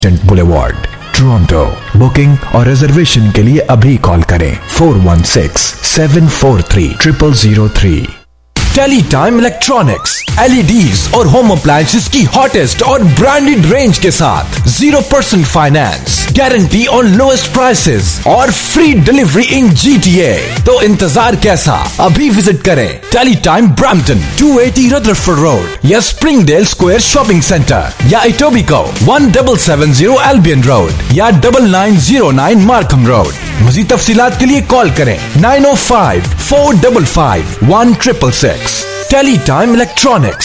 Boulevard, Toronto. Booking और reservation के लिए अभी कॉल करें 416-743-0003। टेलीटाइम इलेक्ट्रॉनिक्स, LEDs और होम अप्लायंसेस की हॉटेस्ट और ब्रांडेड रेंज के साथ 0% finance, guarantee on lowest prices और फ्री डिलीवरी इन GTA। तो इंतजार कैसा, अभी विजिट करें टेलीटाइम ब्रैम्पटन 280 रदरफोर्ड रोड या स्प्रिंगडेल स्क्वायर शॉपिंग सेंटर या इटोबिको 1770 एल्बियन रोड या 9909 मार्कम रोड। मज़ीद तफसीलात के लिए कॉल करें 905-455-1666। Teletime Electronics।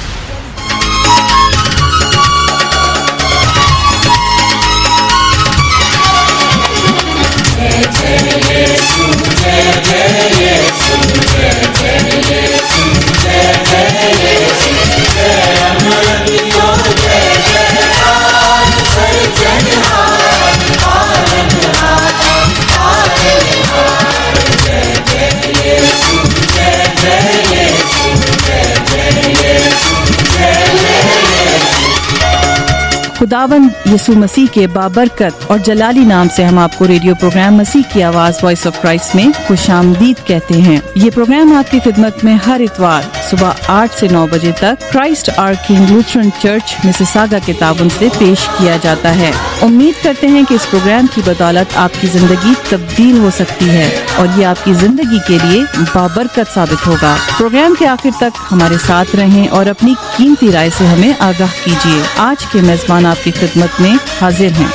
खुदावंद यीशु मसीह के बाबरकत और जलाली नाम से हम आपको रेडियो प्रोग्राम मसीह की आवाज वॉइस ऑफ क्राइस्ट में खुशामदीद कहते हैं। ये प्रोग्राम आपकी खिदमत में हर इतवार सुबह 8 से 9 बजे तक Christ our king Lutheran church Mississauga के ताबन से पेश किया जाता है। उम्मीद करते हैं कि इस प्रोग्राम की बदौलत आपकी जिंदगी तब्दील हो सकती है और ये आपकी जिंदगी के लिए बाबरकत साबित होगा। प्रोग्राम के आखिर तक हमारे साथ रहें और अपनी कीमती राय से हमें आगाह कीजिए। आज के मेजबान आपकी खिदमत में हाजिर हैं।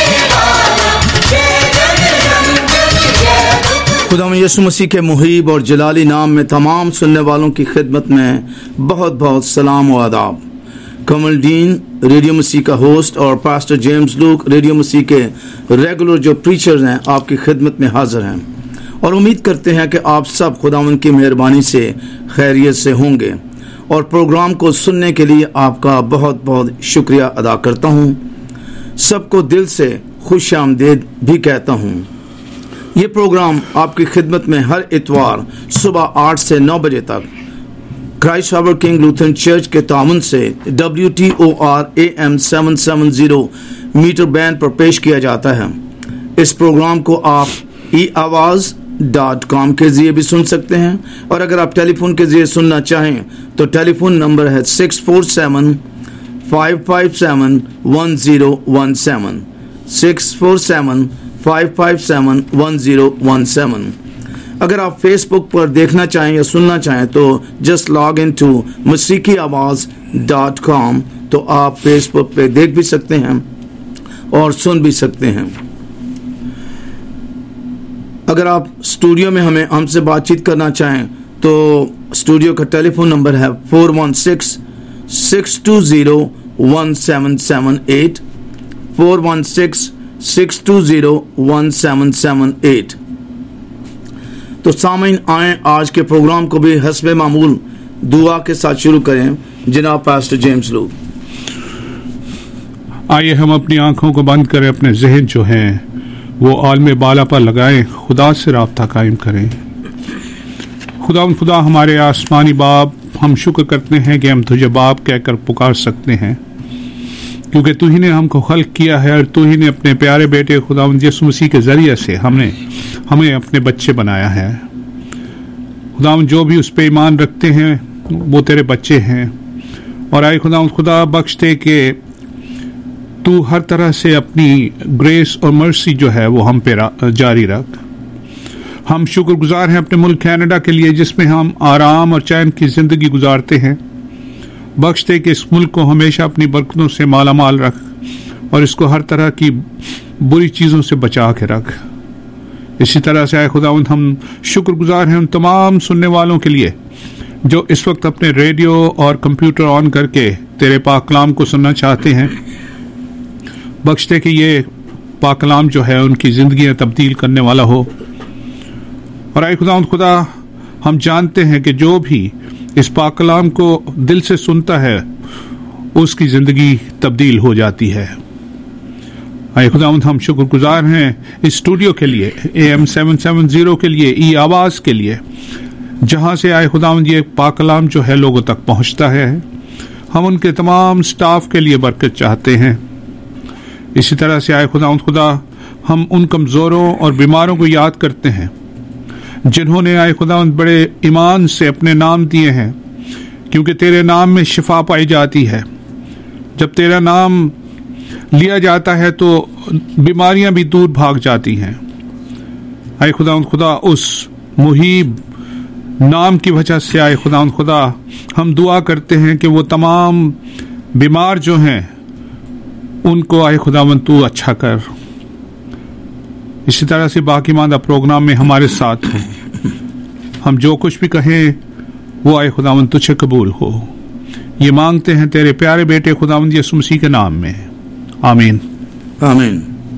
खुदावंद यीशु मसीह के मुहीब और जलाली नाम में तमाम सुनने वालों की खिदमत में बहुत बहुत सलाम व आदाब। कमल डीन रेडियो मसीह का होस्ट और पास्टर जेम्स लूक रेडियो मसीह के रेगुलर जो प्रीचर्स हैं आपकी खिदमत में हाजिर हैं और उम्मीद करते हैं कि आप सब खुदावंद की मेहरबानी से खैरियत से होंगे और प्रोग्राम को सुनने के लिए आपका बहुत बहुत शुक्रिया अदा करता हूं। सबको दिल से खुश आमदीद भी कहता हूं। ये प्रोग्राम आपकी खिदमत में हर इतवार सुबह 8 से 9 बजे तक Christ our king Lutheran church के तामुन से WTOR AM 770 मीटर बैंड पर पेश किया जाता है। इस प्रोग्राम को आप eAwaz.com के जरिए भी सुन सकते हैं और अगर आप टेलीफोन के जरिए सुनना चाहें तो टेलीफोन नंबर है 647-557-1017 647-557-1017। अगर आप फेसबुक पर देखना चाहें या सुनना चाहें तो just log in to musikiawaz.com। तो आप फेसबुक पे देख भी सकते हैं और सुन भी सकते हैं। अगर आप स्टूडियो में हमसे बातचीत करना चाहें तो स्टूडियो का टेलीफोन नंबर है 416-620-1778 416-620-1778। तो सामीन आए आज के प्रोग्राम को भी हस्बे मामूल दुआ के साथ शुरू करें। जनाब पास्टर जेम्स लूक। आइए हम अपनी आंखों को बंद करें, अपने जहन जो हैं वो आलमे बाला पर लगाएं, खुदा से राब्ता कायम करें। खुदा हमारे आसमानी बाप, हम शुक्र करते हैं कि हम तुझे बाप कहकर पुकार सकते हैं क्योंकि तू ही ने हमको खल्क किया है और तू ही ने अपने प्यारे बेटे खुदावंद यीशु मसीह के जरिए से हमें अपने बच्चे बनाया है। खुदावंद जो भी उस पे ईमान रखते हैं वो तेरे बच्चे हैं और आए खुदा बख्श दे कि तू हर तरह से अपनी ग्रेस और मर्सी जो है वो हम पे जारी रख। हम शुक्रगुजार हैं अपने मुल्क कनाडा के लिए जिसमें हम आराम और चैन की जिंदगी गुजारते हैं। बख्श दे कि इस मुल्क को हमेशा अपनी बरकतों से माला माल रख और इसको हर तरह की बुरी चीज़ों से बचा के रख। इसी तरह से आए खुदावंद हम शुक्रगुजार हैं उन तमाम सुनने वालों के लिए जो इस वक्त अपने रेडियो और कंप्यूटर ऑन करके तेरे पाक कलाम को सुनना चाहते हैं। बख्श दे कि ये पाक कलाम जो है उनकी जिंदगियां तब्दील करने वाला हो। और आए खुदा हम जानते हैं कि जो भी इस पाक कलाम को दिल से सुनता है उसकी जिंदगी तब्दील हो जाती है। आए खुदावंद हम शुक्रगुजार हैं इस स्टूडियो के लिए, AM 770 के लिए, eAwaz के लिए, जहां से आए खुदावंद ये पाक कलाम जो है लोगों तक पहुंचता है। हम उनके तमाम स्टाफ के लिए बरकत चाहते हैं। اسی طرح سے آئے خدا ہم ان کمزوروں اور بیماروں کو یاد کرتے ہیں جنہوں نے آئے خدا بڑے ایمان سے اپنے نام دیے ہیں، کیونکہ تیرے نام میں شفا پائی جاتی ہے۔ جب تیرا نام لیا جاتا ہے تو بیماریاں بھی دور بھاگ جاتی ہیں۔ آئے خدا اس محیب نام کی وجہ سے آئے خدا ہم دعا کرتے ہیں کہ وہ تمام بیمار جو ہیں ان کو آئے خداوند تو اچھا کر۔ اسی طرح سے باقی ماندہ پروگرام میں ہمارے ساتھ ہوں، ہم جو کچھ بھی کہیں وہ آئے خداوند تجھ سے قبول ہو، یہ مانگتے ہیں تیرے پیارے بیٹے خداوند یسوع مسیح کے نام میں، آمین آمین۔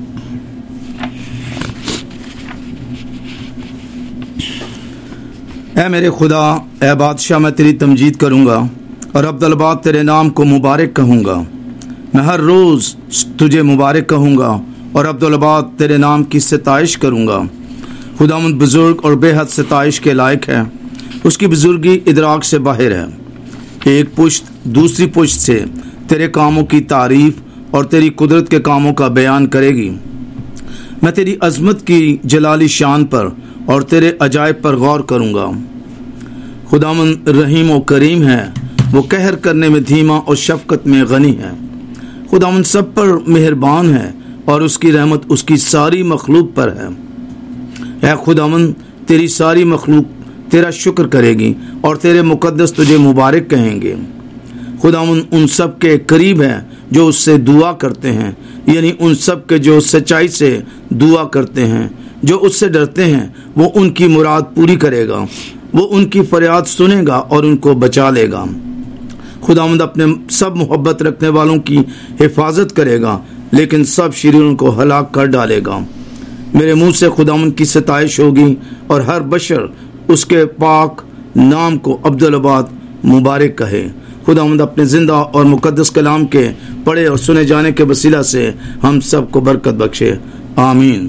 اے میرے خدا، اے بادشاہ، میں تیری تمجید کروں گا اور عبدالباد تیرے نام کو مبارک کہوں گا۔ میں ہر روز تجھے مبارک کہوں گا اور عبدالباد تیرے نام کی ستائش کروں گا۔ خداوند بزرگ اور بے حد ستائش کے لائق ہے، اس کی بزرگی ادراک سے باہر ہے۔ ایک پشت دوسری پشت سے تیرے کاموں کی تعریف اور تیری قدرت کے کاموں کا بیان کرے گی۔ میں تیری عظمت کی جلالی شان پر اور تیرے عجائب پر غور کروں گا۔ خداوند رحیم و کریم ہے، وہ قہر کرنے میں دھیما اور شفقت میں غنی ہے۔ خداوند سب پر مہربان ہے اور اس کی رحمت اس کی ساری مخلوق پر ہے۔ اے خداوند، تیری ساری مخلوق تیرا شکر کرے گی اور تیرے مقدس تجھے مبارک کہیں گے۔ خداوند ان سب کے قریب ہے جو اس سے دعا کرتے ہیں، یعنی ان سب کے جو سچائی سے دعا کرتے ہیں۔ جو اس سے ڈرتے ہیں وہ ان کی مراد پوری کرے گا، وہ ان کی فریاد سنے گا اور ان کو بچا لے گا۔ خداوند اپنے سب محبت رکھنے والوں کی حفاظت کرے گا، لیکن سب شریروں کو ہلاک کر ڈالے گا۔ میرے منہ سے خداوند کی ستائش ہوگی اور ہر بشر اس کے پاک نام کو عبدالباد مبارک کہے۔ خداوند اپنے زندہ اور مقدس کلام کے پڑھے اور سنے جانے کے وسیلہ سے ہم سب کو برکت بخشے، آمین۔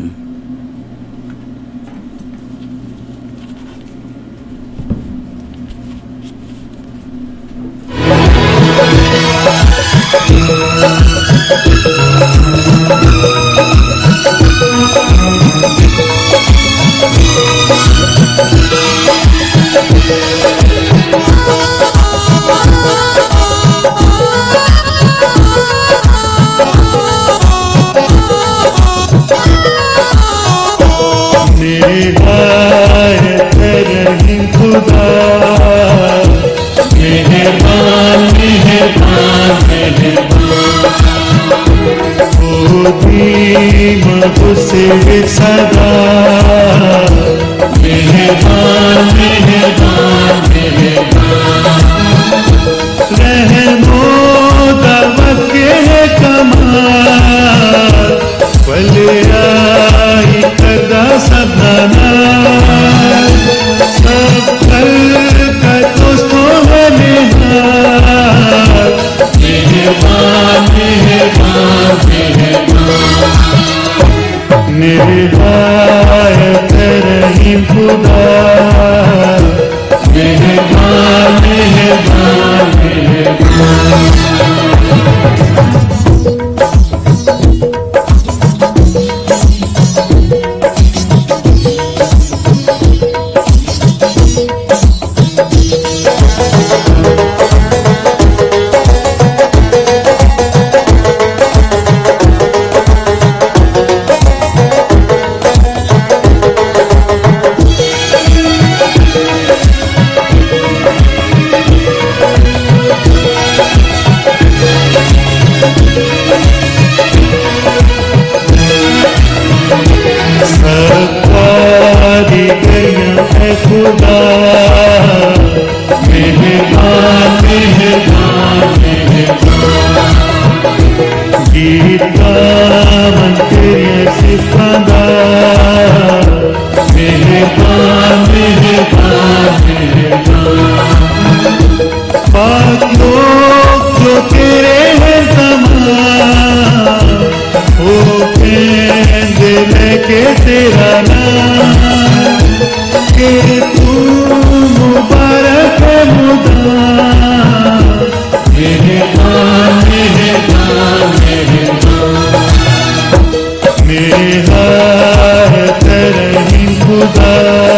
نہایت رحیم خدا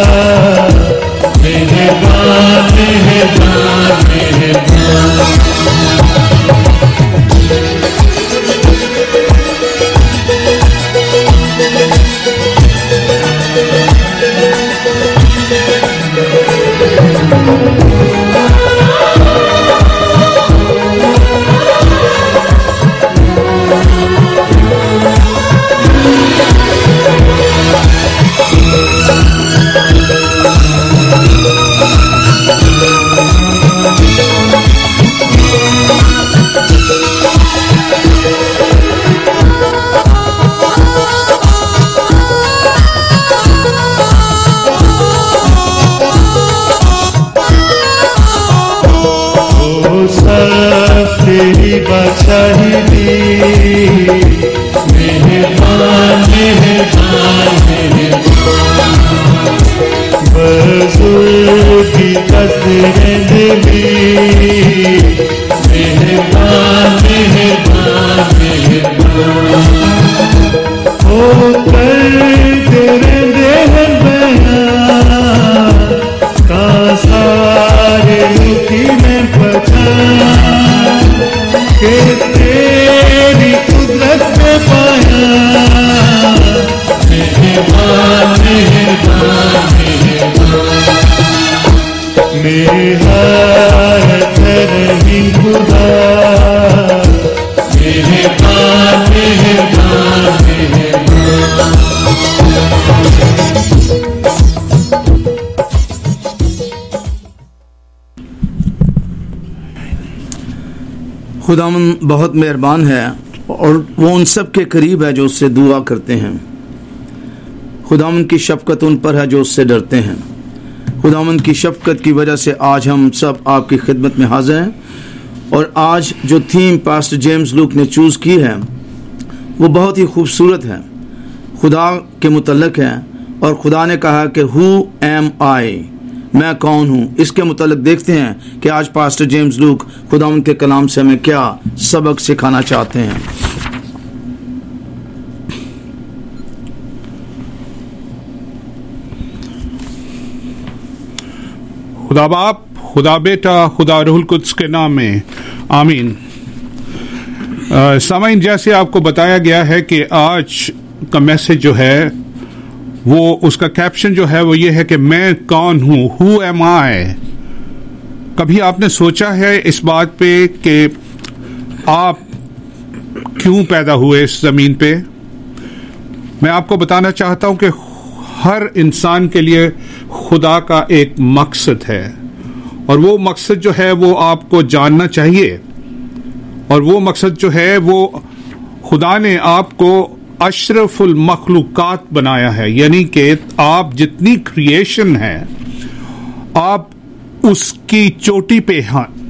مہربان مہربان مہربان تیری بادشاہی دی مہربان مہربان مہربان بزرگی قدریں دلی مہربان مہربان مہربان ہو کر تیرے دہن بیان کا سارے لکی میں پہچان کہ تیری قدرت میں پایا مہربان مہربان مہربان نہایت رحیم خدا مہربان مہربان مہربان خداوند بہت مہربان ہے اور وہ ان سب کے قریب ہے جو اس سے دعا کرتے ہیں. خداوند کی شفقت ان پر ہے جو اس سے ڈرتے ہیں. خداوند کی شفقت کی وجہ سے آج ہم سب آپ کی خدمت میں حاضر ہیں، اور آج جو تھیم پاسٹر جیمز لوک نے چوز کی ہے وہ بہت ہی خوبصورت ہے، خدا کے متعلق ہے. اور خدا نے کہا کہ ہو ایم آئی، میں کون ہوں. اس کے متعلق دیکھتے ہیں کہ آج پاسٹر جیمز لوک خداوند کے کلام سے ہمیں کیا سبق سکھانا چاہتے ہیں. خدا باپ، خدا بیٹا، خدا روح القدس کے نام میں آمین. سامعین، جیسے آپ کو بتایا گیا ہے کہ آج کا میسج جو ہے وہ اس کا کیپشن جو ہے وہ یہ ہے کہ میں کون ہوں، ہو ایم آئی. کبھی آپ نے سوچا ہے اس بات پہ کہ آپ کیوں پیدا ہوئے اس زمین پہ؟ میں آپ کو بتانا چاہتا ہوں کہ ہر انسان کے لیے خدا کا ایک مقصد ہے، اور وہ مقصد جو ہے وہ آپ کو جاننا چاہیے. اور وہ مقصد جو ہے وہ خدا نے آپ کو اشرف المخلوقات بنایا ہے، یعنی کہ آپ جتنی کریشن ہے آپ اس کی چوٹی پہ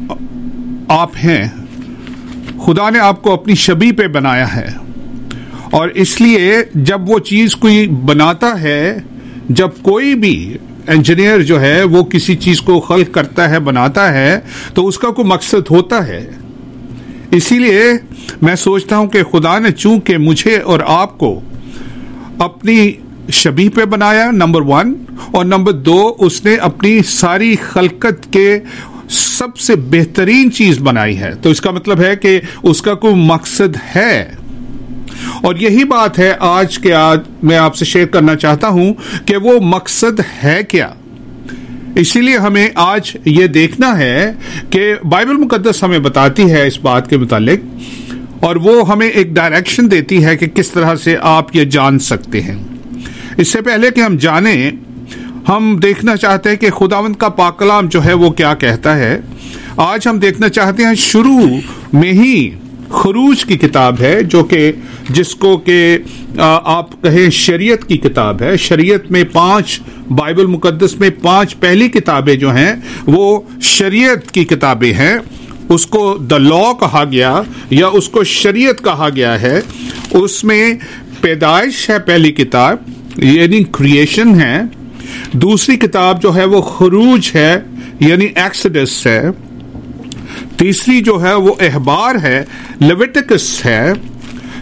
آپ ہیں. خدا نے آپ کو اپنی شبیہ پہ بنایا ہے، اور اس لیے جب وہ چیز کوئی بناتا ہے، جب کوئی بھی انجینئر جو ہے وہ کسی چیز کو خلق کرتا ہے، بناتا ہے، تو اس کا کوئی مقصد ہوتا ہے. اسی لیے میں سوچتا ہوں کہ خدا نے چونکہ مجھے اور آپ کو اپنی شبیہ پہ بنایا، نمبر 1، اور نمبر 2 اس نے اپنی ساری خلقت کے سب سے بہترین چیز بنائی ہے. تو اس کا مطلب ہے کہ اس کا کوئی مقصد ہے، اور یہی بات ہے آج کے میں آپ سے شیئر کرنا چاہتا ہوں کہ وہ مقصد ہے کیا. اسی لیے ہمیں آج یہ دیکھنا ہے کہ بائبل مقدس ہمیں بتاتی ہے اس بات کے متعلق، اور وہ ہمیں ایک ڈائریکشن دیتی ہے کہ کس طرح سے آپ یہ جان سکتے ہیں. اس سے پہلے کہ ہم جانیں، ہم دیکھنا چاہتے ہیں کہ خداوند کا پاک کلام جو ہے وہ کیا کہتا ہے. آج ہم دیکھنا چاہتے ہیں شروع میں ہی خروج کی کتاب ہے، جو کہ جس کو کہ آپ کہیں شریعت کی کتاب ہے. شریعت میں 5 بائبل مقدس میں 5 پہلی کتابیں جو ہیں وہ شریعت کی کتابیں ہیں. اس کو دا لا کہا گیا یا اس کو شریعت کہا گیا ہے. اس میں پیدائش ہے پہلی کتاب، یعنی کریشن ہے. دوسری کتاب جو ہے وہ خروج ہے، یعنی ایکسڈس ہے. تیسری جو ہے وہ احبار ہے، لیویٹیکس ہے.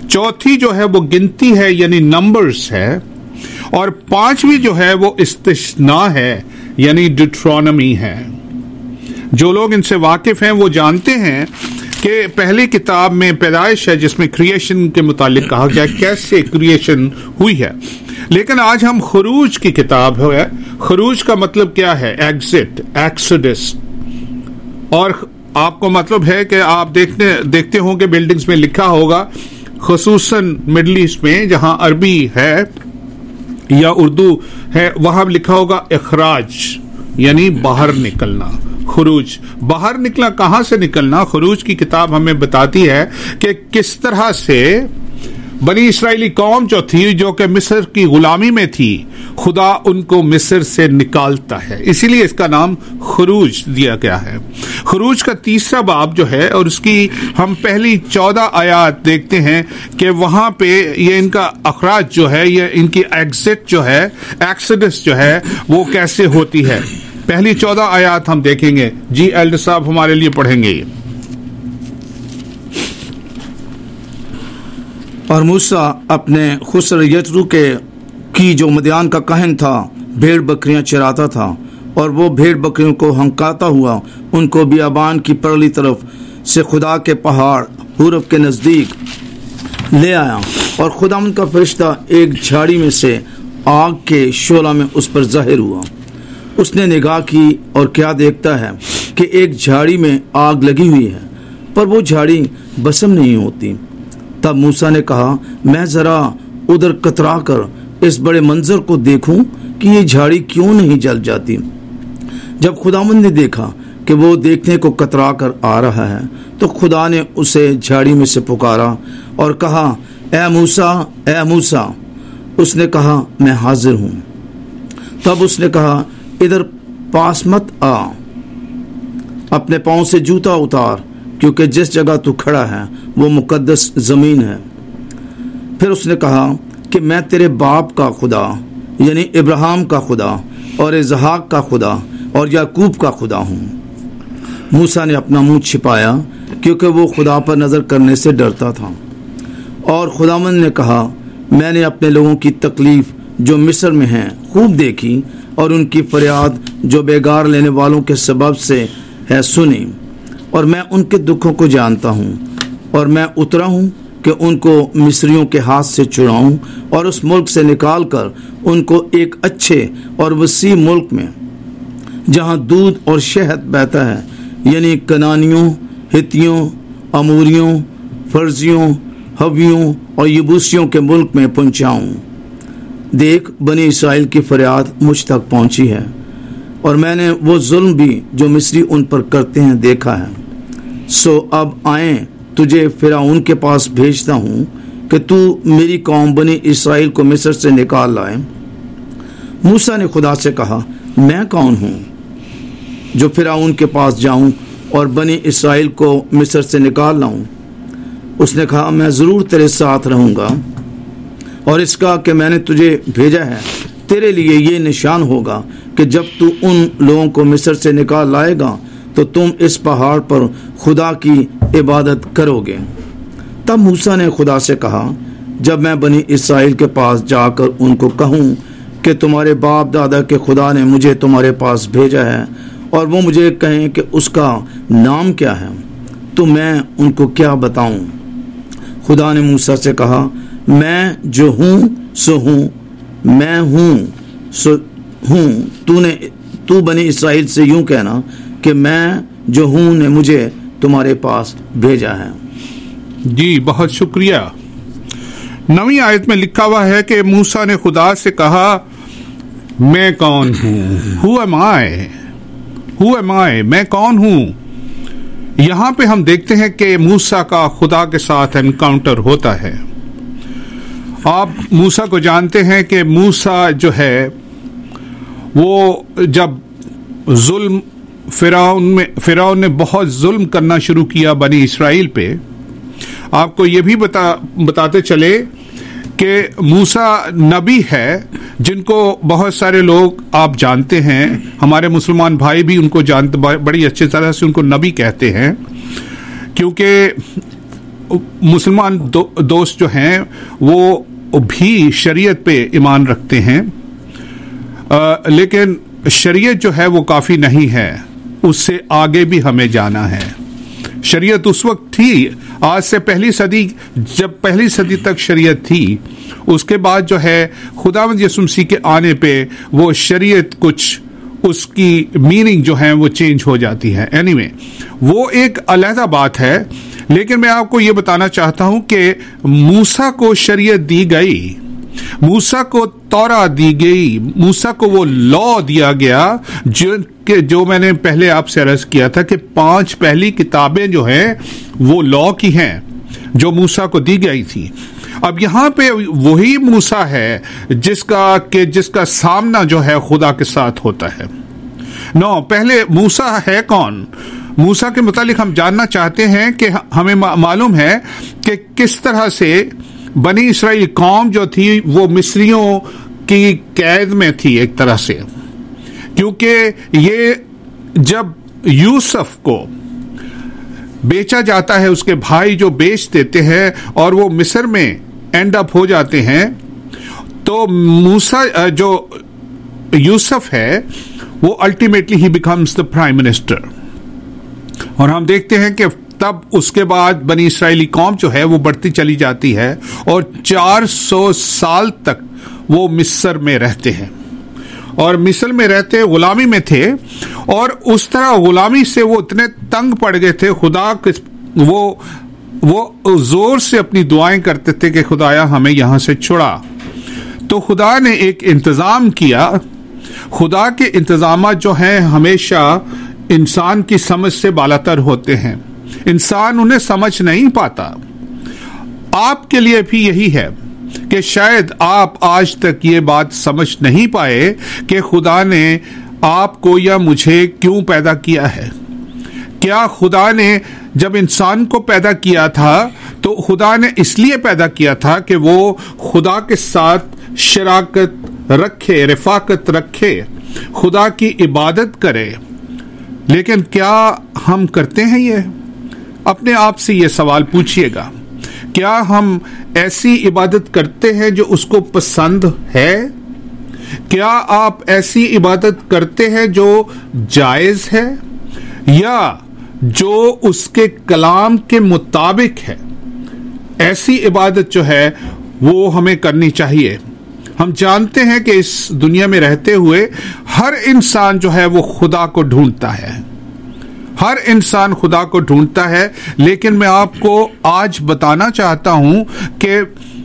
चौथी जो है वो गिनती है यानी नंबर्स है, और 5वीं जो है वो इस्तिस्ना है यानी डिट्रोनमी है। जो लोग इनसे वाकिफ हैं वो जानते हैं कि पहली किताब में पैदाइश है जिसमें क्रिएशन के मुतालिक कहा गया कैसे क्रिएशन हुई है, लेकिन आज हम खुरूज की किताब है। खुरूज का मतलब क्या है? Exit, exodus. और आपको मतलब है कि आप देखते होंगे बिल्डिंग्स में लिखा होगा, खुसूसन मिडल ईस्ट में जहां अरबी है या उर्दू है वहां लिखा होगा इखराज यानी बाहर निकलना। खुरूज, बाहर निकलना, कहां से निकलना? खुरूज की किताब हमें बताती है कि किस तरह से बनी इस्राएली कौम जो थी, जो कि मिस्र की गुलामी में थी, खुदा उनको मिस्र से निकालता है, इसीलिए इसका नाम खुरूज दिया गया है। खुरूज का 3रा बाब जो है और उसकी हम पहली 14 आयात देखते हैं कि वहां पे ये इनका अखराज जो है, ये इनकी एग्जिट जो है, एक्सोडस जो है वो कैसे होती है। पहली 14 आयात हम देखेंगे। जी एल्डर साहब हमारे लिए पढ़ेंगे। और मूसा अपने खुसर यतरू की जो मदियान का कहन था, भेड़ बकरियां चराता था, और वो भेड़ बकरियों को हंकाता हुआ उनको बियाबान की परली तरफ से खुदा के पहाड़ पूरब के नजदीक ले आया, और खुदा उनका फरिश्ता एक झाड़ी में से आग के शोला में उस पर जाहिर हुआ। उसने निगाह की और क्या देखता है कि एक झाड़ी में आग लगी हुई है, पर वो झाड़ी बसम नहीं होती। तब मूसा ने कहा, मैं जरा उधर कतरा कर इस बड़े मंजर को देखूं कि ये झाड़ी क्यों नहीं जल जाती। जब खुदावंद ने देखा कि वो देखने को कतरा कर आ रहा है, तो खुदा ने उसे झाड़ी में से पुकारा और कहा, ए मूसा, ए मूसा। उसने कहा, मैं हाजिर हूं। तब उसने कहा, इधर पास मत आ, अपने पांव से जूता उतार, क्योंकि जिस जगह तू खड़ा है वो मुकद्दस जमीन है। फिर उसने कहा कि मैं तेरे बाप का खुदा यानी इब्राहिम का खुदा और इसहाक का खुदा और याकूब का खुदा हूँ। मूसा ने अपना मुंह छिपाया क्योंकि वो खुदा पर नजर करने से डरता था। और खुदावंद ने कहा, मैंने अपने लोगों की तकलीफ जो मिस्र में है खूब देखी, और उनकी फरियाद जो बेगार लेने वालों के सबब से है सुनी, और मैं उनके दुखों को जानता हूँ। और मैं उतरा हूँ कि उनको मिस्रियों के हाथ से छुड़ाऊं और उस मुल्क से निकाल कर उनको एक अच्छे और वसी मुल्क में, जहाँ दूध और शहद बहता है, यानी कनानियों, हितियों, अमूरियों, फर्जियों, हवियों और यबूसियों के मुल्क में पहुँचाऊँ। देख, बनी इस्राएल की फरियाद मुझ तक पहुँची है, और मैंने वो जुल्म भी जो मिस्री उन पर करते हैं देखा है। सो अब आए, तुझे फिरौन के पास भेजता हूँ कि तू मेरी कौम बनी इस्राएल को मिस्र से निकाल लाए। मूसा ने खुदा से कहा, मैं कौन हूँ जो फिरौन के पास जाऊँ और बनी इस्राएल को मिस्र से निकाल लाऊँ? उसने कहा, मैं ज़रूर तेरे साथ रहूँगा, और इसका कि मैंने तुझे भेजा है तेरे लिए ये निशान होगा कि जब तू उन लोगों को मिस्र से निकाल लाएगा तो तुम इस पहाड़ पर खुदा की इबादत करोगे। तब मूसा ने खुदा से कहा, जब मैं बनी इस्राएल के पास जाकर उनको कहूँ कि तुम्हारे बाप दादा के खुदा ने मुझे तुम्हारे पास भेजा है, और वो मुझे कहें कि उसका नाम क्या है, तो मैं उनको क्या बताऊँ? खुदा ने मूसा से कहा, मैं जो हूँ सो हूँ, मैं हूँ सो हूँ। तू बनी इस्राएल से यूं कहना कि मैं जो हूँ ने मुझे तुम्हारे पास भेजा है। जी बहुत शुक्रिया। 9वीं आयत में लिखा हुआ है कि मूसा ने खुदा से कहा, मैं कौन हूँ? Who am I? Who am I? मैं कौन हूँ? यहाँ पे हम देखते हैं कि मूसा का खुदा के साथ एनकाउंटर होता है। आप मूसा को जानते हैं कि मूसा जो है वो जब जुल्म फिरौन ने बहुत जुल्म करना शुरू किया बनी इस्राएल पे, आपको ये भी बताते चले कि मूसा नबी है जिनको बहुत सारे लोग आप जानते हैं, हमारे मुसलमान भाई भी उनको जानते, बड़ी अच्छी तरह से उनको नबी कहते हैं, क्योंकि मुसलमान दोस्त जो हैं वो भी शरीयत पे ईमान रखते हैं, लेकिन शरीयत जो है वो काफ़ी नहीं है, उससे आगे भी हमें जाना है। शरीयत उस वक्त थी, आज से पहली सदी, जब पहली सदी तक शरीयत थी, उसके बाद जो है खुदावंद यीशु मसीह के आने पे वो शरीयत कुछ उसकी मीनिंग जो है वो चेंज हो जाती है। एनीवे, वो एक अलहदा बात है, लेकिन मैं आपको ये बताना चाहता हूं कि मूसा को शरीयत दी गई, मूसा को तौरा दी गई, मूसा को वो लॉ दिया गया जो मैंने पहले आपसे अर्ज किया था कि 5 पहली किताबें जो हैं वो लॉ की हैं जो मूसा को दी गई थी। अब यहाँ पे वही मूसा है जिसका सामना जो है खुदा के साथ होता है। पहले मूसा है कौन? मूसा के मुतालिक हम जानना चाहते हैं कि हमें मालूम है कि किस तरह से बनी इसराइल कौम जो थी वो मिस्रियों की कैद में थी एक तरह से, क्योंकि ये जब यूसुफ को बेचा जाता है, उसके भाई जो बेच देते हैं और वो मिस्र में एंड अप हो जाते हैं, तो मूसा जो यूसुफ है वो अल्टीमेटली ही बिकम्स द प्राइम मिनिस्टर। और हम देखते हैं कि तब उसके बाद बनी इसराइली कौम जो है वो बढ़ती चली जाती है और 400 साल तक वो मिस्र में रहते हैं, और मिस्र में रहते गुलामी में थे, और उस तरह गुलामी से वो इतने तंग पड़ गए थे, खुदा वो जोर से अपनी दुआएं करते थे कि खुदाया हमें यहां से छुड़ा। तो खुदा ने एक इंतजाम किया। खुदा के इंतजाम जो हैं हमेशा इंसान की समझ से बालातर होते हैं, इंसान उन्हें समझ नहीं पाता। आपके लिए भी यही है कि शायद आप आज तक ये बात समझ नहीं पाए कि खुदा ने आपको या मुझे क्यों पैदा किया है। क्या खुदा ने जब इंसान को पैदा किया था तो खुदा ने इसलिए पैदा किया था कि वो खुदा के साथ शराकत रखे, रिफाकत रखे, खुदा की इबादत करे। लेकिन क्या हम करते हैं ये? अपने आप से ये सवाल पूछिएगा, क्या हम ऐसी इबादत करते हैं जो उसको पसंद है? क्या आप ऐसी इबादत करते हैं जो जायज है या जो उसके कलाम के मुताबिक है? ऐसी इबादत जो है वो हमें करनी चाहिए। हम जानते हैं कि इस दुनिया में रहते हुए हर इंसान जो है वो खुदा को ढूंढता है, हर इंसान खुदा को ढूंढता है। लेकिन मैं आपको आज बताना चाहता हूं कि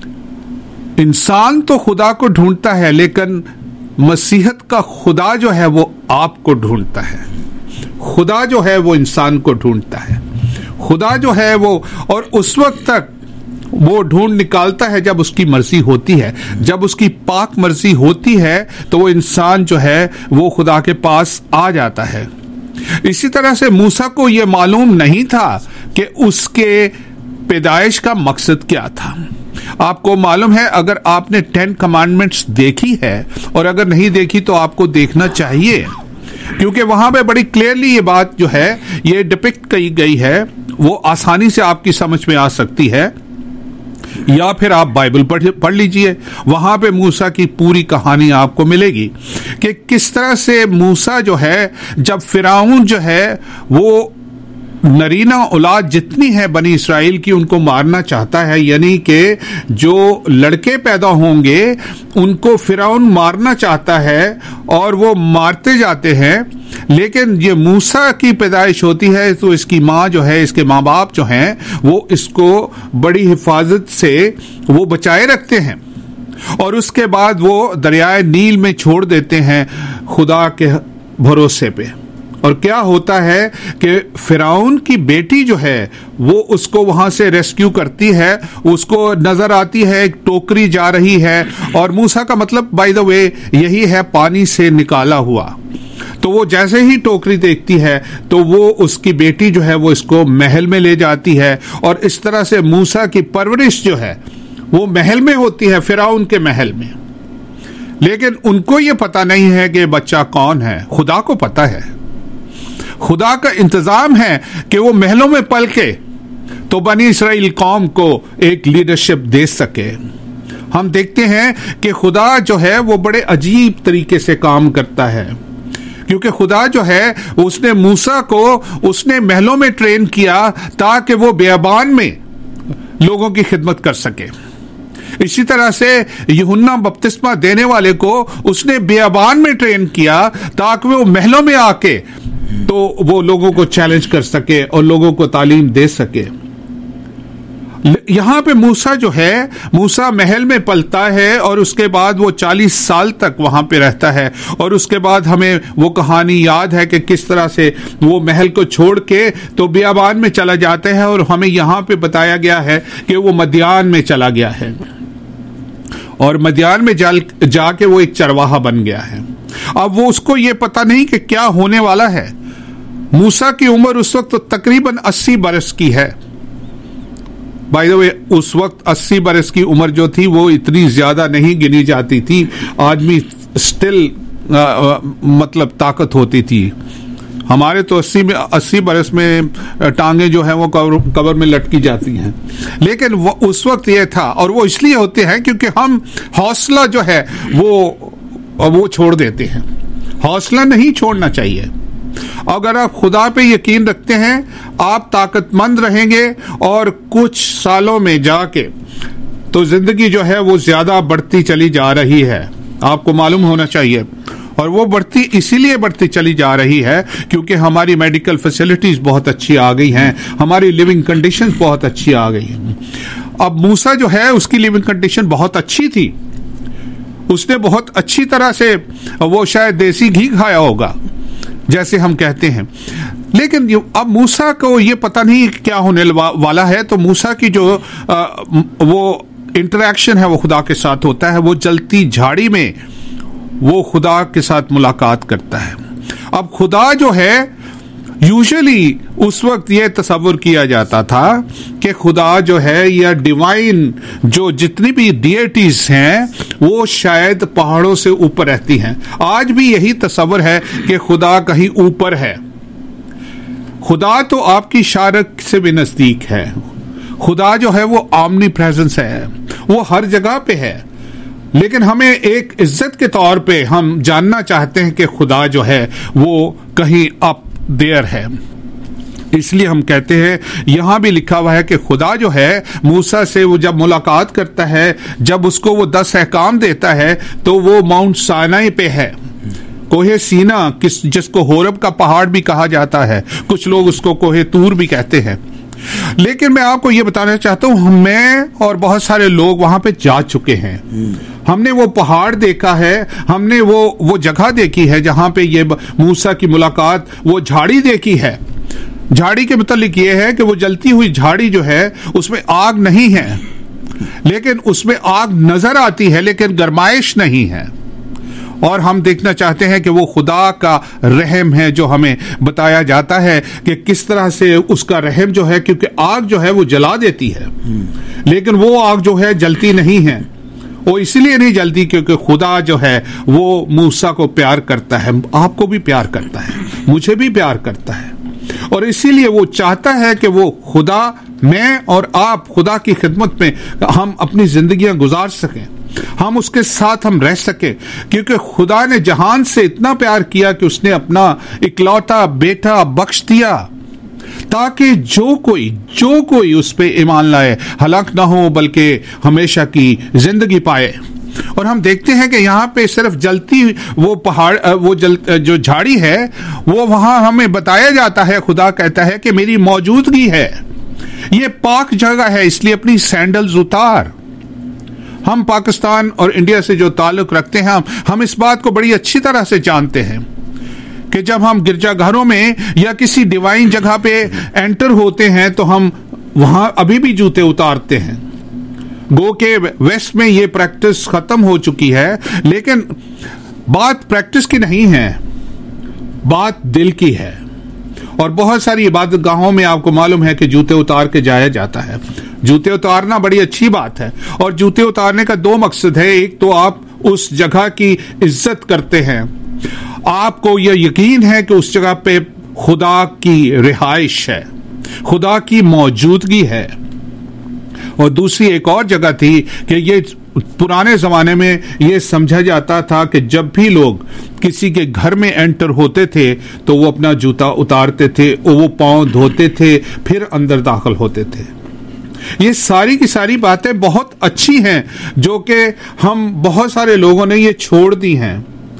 इंसान तो खुदा को ढूंढता है, लेकिन मसीहत का खुदा जो है वो आपको ढूंढता है। खुदा जो है वो इंसान को ढूंढता है, खुदा जो है वो, और उस वक्त तक वो ढूंढ निकालता है जब उसकी मर्जी होती है। जब उसकी पाक मर्जी होती है तो वो इंसान जो है वो खुदा के पास आ जाता है। इसी तरह से मूसा को ये मालूम नहीं था कि उसके पैदाइश का मकसद क्या था। आपको मालूम है, अगर आपने 10 कमांडमेंट्स देखी है, और अगर नहीं देखी तो आपको देखना चाहिए, क्योंकि वहां पे बड़ी क्लियरली ये बात जो है ये डिपिक्ट की गई है, वो आसानी से आपकी समझ में आ सकती है। या फिर आप बाइबल पढ़ लीजिए, वहां पे मूसा की पूरी कहानी आपको मिलेगी कि किस तरह से मूसा जो है, जब फिरौन जो है वो नरीना औलाद जितनी है बनी इसराइल की उनको मारना चाहता है, यानी कि जो लड़के पैदा होंगे उनको फिरौन मारना चाहता है और वो मारते जाते हैं। लेकिन ये मूसा की पैदाइश होती है तो इसकी माँ जो है, इसके माँ बाप जो हैं, वो इसको बड़ी हिफाजत से वो बचाए रखते हैं, और उसके बाद वो दरियाए नील में छोड़ देते हैं खुदा के भरोसे पे। और क्या होता है कि फिरौन की बेटी जो है वो उसको वहां से रेस्क्यू करती है, उसको नजर आती है एक टोकरी जा रही है, और मूसा का मतलब बाय द वे यही है पानी से निकाला हुआ। तो वो जैसे ही टोकरी देखती है तो वो उसकी बेटी जो है वो इसको महल में ले जाती है, और इस तरह से मूसा की परवरिश जो है वो महल में होती है, फिरौन के महल में। लेकिन उनको ये पता नहीं है कि बच्चा कौन है, खुदा को पता है। खुदा का इंतजाम है कि वो महलों में पल के तो बनी इसराइल कौम को एक लीडरशिप दे सके। हम देखते हैं कि खुदा जो है वो बड़े अजीब तरीके से काम करता है, क्योंकि खुदा जो है उसने मूसा को उसने महलों में ट्रेन किया ताकि वो बियाबान में लोगों की खिदमत कर सके। इसी तरह से यूहन्ना बपतिस्मा देने वाले को उसने बियाबान में ट्रेन किया ताकि वो महलों में आके तो वो लोगों को चैलेंज कर सके और लोगों को तालीम दे सके। यहां पे मूसा जो है, मूसा महल में पलता है और उसके बाद वो 40 साल तक वहां पे रहता है, और उसके बाद हमें वो कहानी याद है कि किस तरह से वो महल को छोड़ के तो बियाबान में चला जाता है, और हमें यहां पे बताया गया है कि वो मदियान में चला गया है और मदियान में जाके वो एक चरवाहा बन गया है। अब वो उसको ये पता नहीं कि क्या होने वाला है। मूसा की उम्र उस वक्त तो तकरीबन 80 बरस की है। बाय द वे उस वक्त 80 बरस की उम्र जो थी वो इतनी ज्यादा नहीं गिनी जाती थी। आदमी स्टिल मतलब ताकत होती थी। हमारे तो 80 बरस में टांगे जो है वो कब्र में लटकी जाती हैं, लेकिन वो उस वक्त ये था, और वो इसलिए होते हैं क्योंकि हम हौसला जो है वो छोड़ देते हैं। हौसला नहीं छोड़ना चाहिए। अगर आप खुदा पे यकीन रखते हैं आप ताकतमंद रहेंगे, और कुछ सालों में जाके तो जिंदगी जो है वो ज्यादा बढ़ती चली जा रही है, आपको मालूम होना चाहिए। और वो इसीलिए बढ़ती चली जा रही है क्योंकि हमारी मेडिकल फैसिलिटीज बहुत अच्छी आ गई हैं, हमारी लिविंग कंडीशंस बहुत अच्छी आ गई हैं। अब मूसा जो है उसकी लिविंग कंडीशन बहुत अच्छी थी, उसने बहुत अच्छी तरह से वो शायद देसी घी खाया होगा जैसे हम कहते हैं, लेकिन अब मूसा को ये पता नहीं क्या होने वाला है। तो मूसा की जो वो इंटरेक्शन है वो खुदा के साथ होता है। वो जलती झाड़ी में वो खुदा के साथ मुलाकात करता है। अब खुदा जो है यूजुअली उस वक्त ये तस्वुर किया जाता था कि खुदा जो है या डिवाइन जो जितनी भी डिएटीज हैं वो शायद पहाड़ों से ऊपर रहती हैं। आज भी यही तस्वुर है कि खुदा कहीं ऊपर है। खुदा तो आपकी शारक से भी नजदीक है। खुदा जो है वो ऑमनी प्रेजेंस है, वो हर जगह पे है, लेकिन हमें एक इज्जत के तौर पे हम जानना चाहते हैं कि खुदा जो है वो कहीं अप देयर है। इसलिए हम कहते हैं, यहां भी लिखा हुआ है कि खुदा जो है मूसा से वो जब मुलाकात करता है, जब उसको वो 10 अहकाम देता है, तो वो माउंट साइनाई पे है, कोहे सीना, जिसको होरब का पहाड़ भी कहा जाता है, कुछ लोग उसको कोहे तूर भी कहते हैं। लेकिन मैं आपको ये बताना चाहता हूं, मैं और बहुत सारे लोग वहां पे जा चुके हैं। हमने वो पहाड़ देखा है, हमने वो जगह देखी है जहां पे ये मूसा की मुलाकात, वो झाड़ी देखी है। झाड़ी के मतलब ये है कि वो जलती हुई झाड़ी जो है उसमें आग नहीं है, लेकिन उसमें आग नजर आती है लेकिन गरमाइश नहीं है। और हम देखना चाहते हैं कि वो खुदा का रहम है जो हमें बताया जाता है कि किस तरह से उसका रहम जो है, क्योंकि आग जो है वो जला देती है, लेकिन वो आग जो है जलती नहीं है। वो इसलिए नहीं जलती क्योंकि खुदा जो है वो मूसा को प्यार करता है, आपको भी प्यार करता है, मुझे भी प्यार करता है, और इसीलिए वो चाहता है कि वो खुदा, मैं और आप खुदा की खिदमत में हम अपनी जिंदगियां गुजार सकें, हम उसके साथ हम रह सके, क्योंकि खुदा ने जहान से इतना प्यार किया कि उसने अपना इकलौता बेटा बख्श दिया ताकि जो कोई उस पे ईमान लाए हलाक ना हो बल्कि हमेशा की जिंदगी पाए। और हम देखते हैं कि यहाँ पे सिर्फ जलती वो पहाड़ जो झाड़ी है वो वहां हमें बताया जाता है, खुदा कहता है कि मेरी मौजूदगी है, ये पाक जगह है, इसलिए अपनी सैंडल्स उतार। हम पाकिस्तान और इंडिया से जो ताल्लुक रखते हैं, हम इस बात को बड़ी अच्छी तरह से जानते हैं कि जब हम गिरजाघरों में या किसी डिवाइन जगह पे एंटर होते हैं तो हम वहां अभी भी जूते उतारते हैं। गो के वेस्ट में ये प्रैक्टिस खत्म हो चुकी है, लेकिन बात प्रैक्टिस की नहीं है, बात दिल की है। और बहुत सारी इबादत गाहों में आपको मालूम है कि जूते उतार के जाया जाता है। जूते उतारना बड़ी अच्छी बात है, और जूते उतारने का 2 मकसद है। एक तो आप उस जगह की इज्जत करते हैं, आपको यह यकीन है कि उस जगह पे खुदा की रिहाइश है, خدا کی موجودگی ہے. اور دوسری ایک اور جگہ تھی کہ یہ پرانے زمانے میں یہ سمجھا جاتا تھا کہ جب بھی لوگ کسی کے گھر میں انٹر ہوتے تھے تو وہ اپنا جوتا اتارتے تھے اور وہ پاؤں دھوتے تھے پھر اندر داخل ہوتے تھے. یہ ساری کی ساری باتیں بہت اچھی ہیں جو کہ ہم بہت سارے لوگوں نے یہ چھوڑ دی ہیں,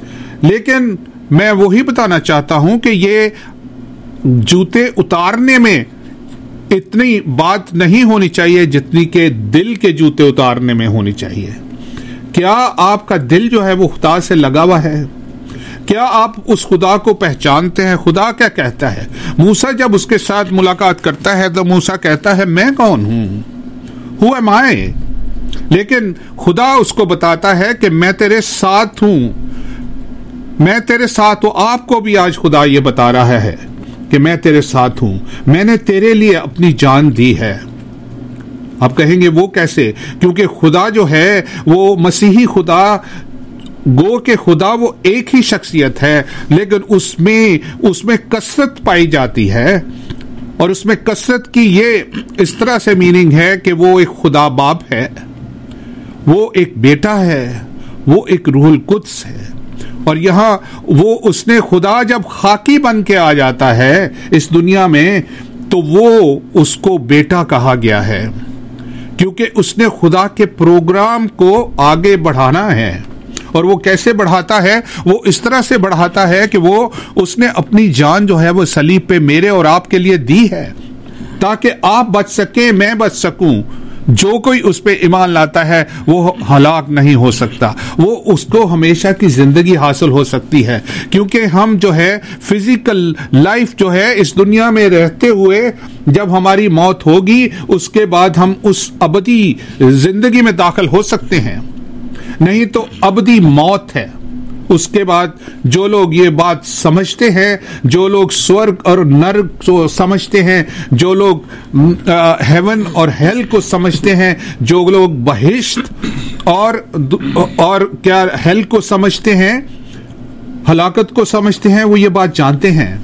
لیکن میں وہی بتانا چاہتا ہوں کہ یہ جوتے اتارنے میں اتنی بات نہیں ہونی چاہیے جتنی کہ دل کے جوتے اتارنے میں ہونی چاہیے. کیا آپ کا دل جو ہے وہ خدا سے لگا ہوا ہے؟ کیا آپ اس خدا کو پہچانتے ہیں؟ خدا کیا کہتا ہے؟ موسیٰ جب اس کے ساتھ ملاقات کرتا ہے تو موسیٰ کہتا ہے میں کون ہوں؟ Who am I؟ لیکن خدا اس کو بتاتا ہے کہ میں تیرے ساتھ ہوں, میں تیرے ساتھ ہوں. آپ کو بھی آج خدا یہ بتا رہا ہے کہ میں تیرے ساتھ ہوں, میں نے تیرے لیے اپنی جان دی ہے. آپ کہیں گے وہ کیسے؟ کیونکہ خدا جو ہے وہ مسیحی خدا, گو کہ خدا وہ ایک ہی شخصیت ہے, لیکن اس میں کثرت پائی جاتی ہے, اور اس میں کثرت کی یہ اس طرح سے میننگ ہے کہ وہ ایک خدا باپ ہے, وہ ایک بیٹا ہے, وہ ایک روح القدس ہے. اور یہاں وہ اس نے خدا جب خاکی بن کے آ جاتا ہے اس دنیا میں تو وہ اس کو بیٹا کہا گیا ہے, کیونکہ اس نے خدا کے پروگرام کو آگے بڑھانا ہے. اور وہ کیسے بڑھاتا ہے؟ وہ اس طرح سے بڑھاتا ہے کہ وہ اس نے اپنی جان جو ہے وہ صلیب پہ میرے اور آپ کے لیے دی ہے تاکہ آپ بچ سکیں, میں بچ سکوں. جو کوئی اس پہ ایمان لاتا ہے وہ ہلاک نہیں ہو سکتا, وہ اس کو ہمیشہ کی زندگی حاصل ہو سکتی ہے. کیونکہ ہم جو ہے فزیکل لائف جو ہے اس دنیا میں رہتے ہوئے جب ہماری موت ہوگی اس کے بعد ہم اس ابدی زندگی میں داخل ہو سکتے ہیں, نہیں تو ابدی موت ہے. اس کے بعد جو لوگ یہ بات سمجھتے ہیں, جو لوگ سورگ اور نرک کو سمجھتے ہیں, جو لوگ ہیون اور ہیل کو سمجھتے ہیں, جو لوگ بہشت اور کیا ہیل کو سمجھتے ہیں, ہلاکت کو سمجھتے ہیں, وہ یہ بات جانتے ہیں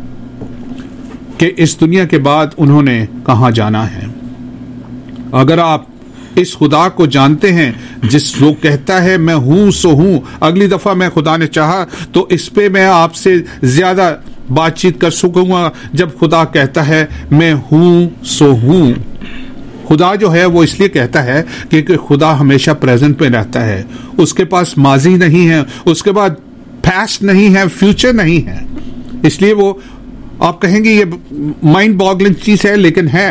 کہ اس دنیا کے بعد انہوں نے کہاں جانا ہے. اگر آپ اس خدا کو جانتے ہیں جس وہ کہتا ہے میں ہوں سو ہوں, اگلی دفعہ میں خدا نے چاہا تو اس پہ میں آپ سے زیادہ بات چیت کر سکوں گا جب خدا کہتا ہے میں ہوں سو ہوں. خدا جو ہے وہ اس لیے کہتا ہے کہ خدا ہمیشہ پریزنٹ میں رہتا ہے, اس کے پاس ماضی نہیں ہے, اس کے بعد پاسٹ نہیں ہے, فیوچر نہیں ہے. اس لیے وہ آپ کہیں گے یہ مائنڈ باگلنگ چیز ہے, لیکن ہے,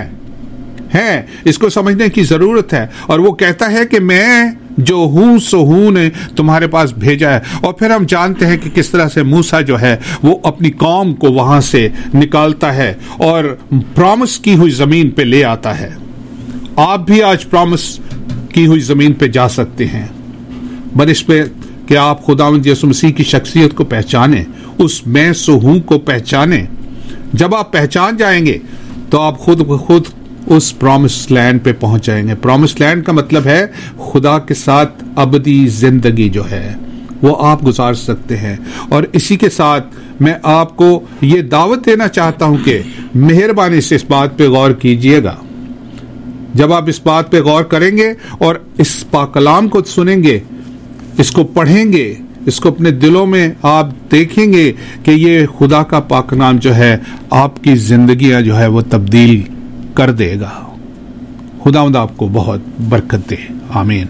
اس کو سمجھنے کی ضرورت ہے. اور وہ کہتا ہے کہ میں جو ہوں سو ہوں نے تمہارے پاس بھیجا ہے. اور پھر ہم جانتے ہیں کہ کس طرح سے موسیٰ جو ہے وہ اپنی قوم کو وہاں سے نکالتا ہے اور پرامس کی ہوئی زمین پہ لے آتا ہے. آپ بھی آج پرامس کی ہوئی زمین پہ جا سکتے ہیں, بس پہ کہ آپ خداوند یسوع مسیح کی شخصیت کو پہچانیں, اس میں سو ہوں کو پہچانیں. جب آپ پہچان جائیں گے تو آپ خود بخود اس پرامس لینڈ پہ پہنچ جائیں گے. پرامس لینڈ کا مطلب ہے خدا کے ساتھ ابدی زندگی جو ہے وہ آپ گزار سکتے ہیں. اور اسی کے ساتھ میں آپ کو یہ دعوت دینا چاہتا ہوں کہ مہربانی سے اس بات پہ غور کیجئے گا. جب آپ اس بات پہ غور کریں گے اور اس پاک کلام کو سنیں گے, اس کو پڑھیں گے, اس کو اپنے دلوں میں آپ دیکھیں گے کہ یہ خدا کا پاک نام جو ہے آپ کی زندگیاں جو ہے وہ تبدیل کر دے گا. خداوند آپ کو بہت برکت دے. آمین.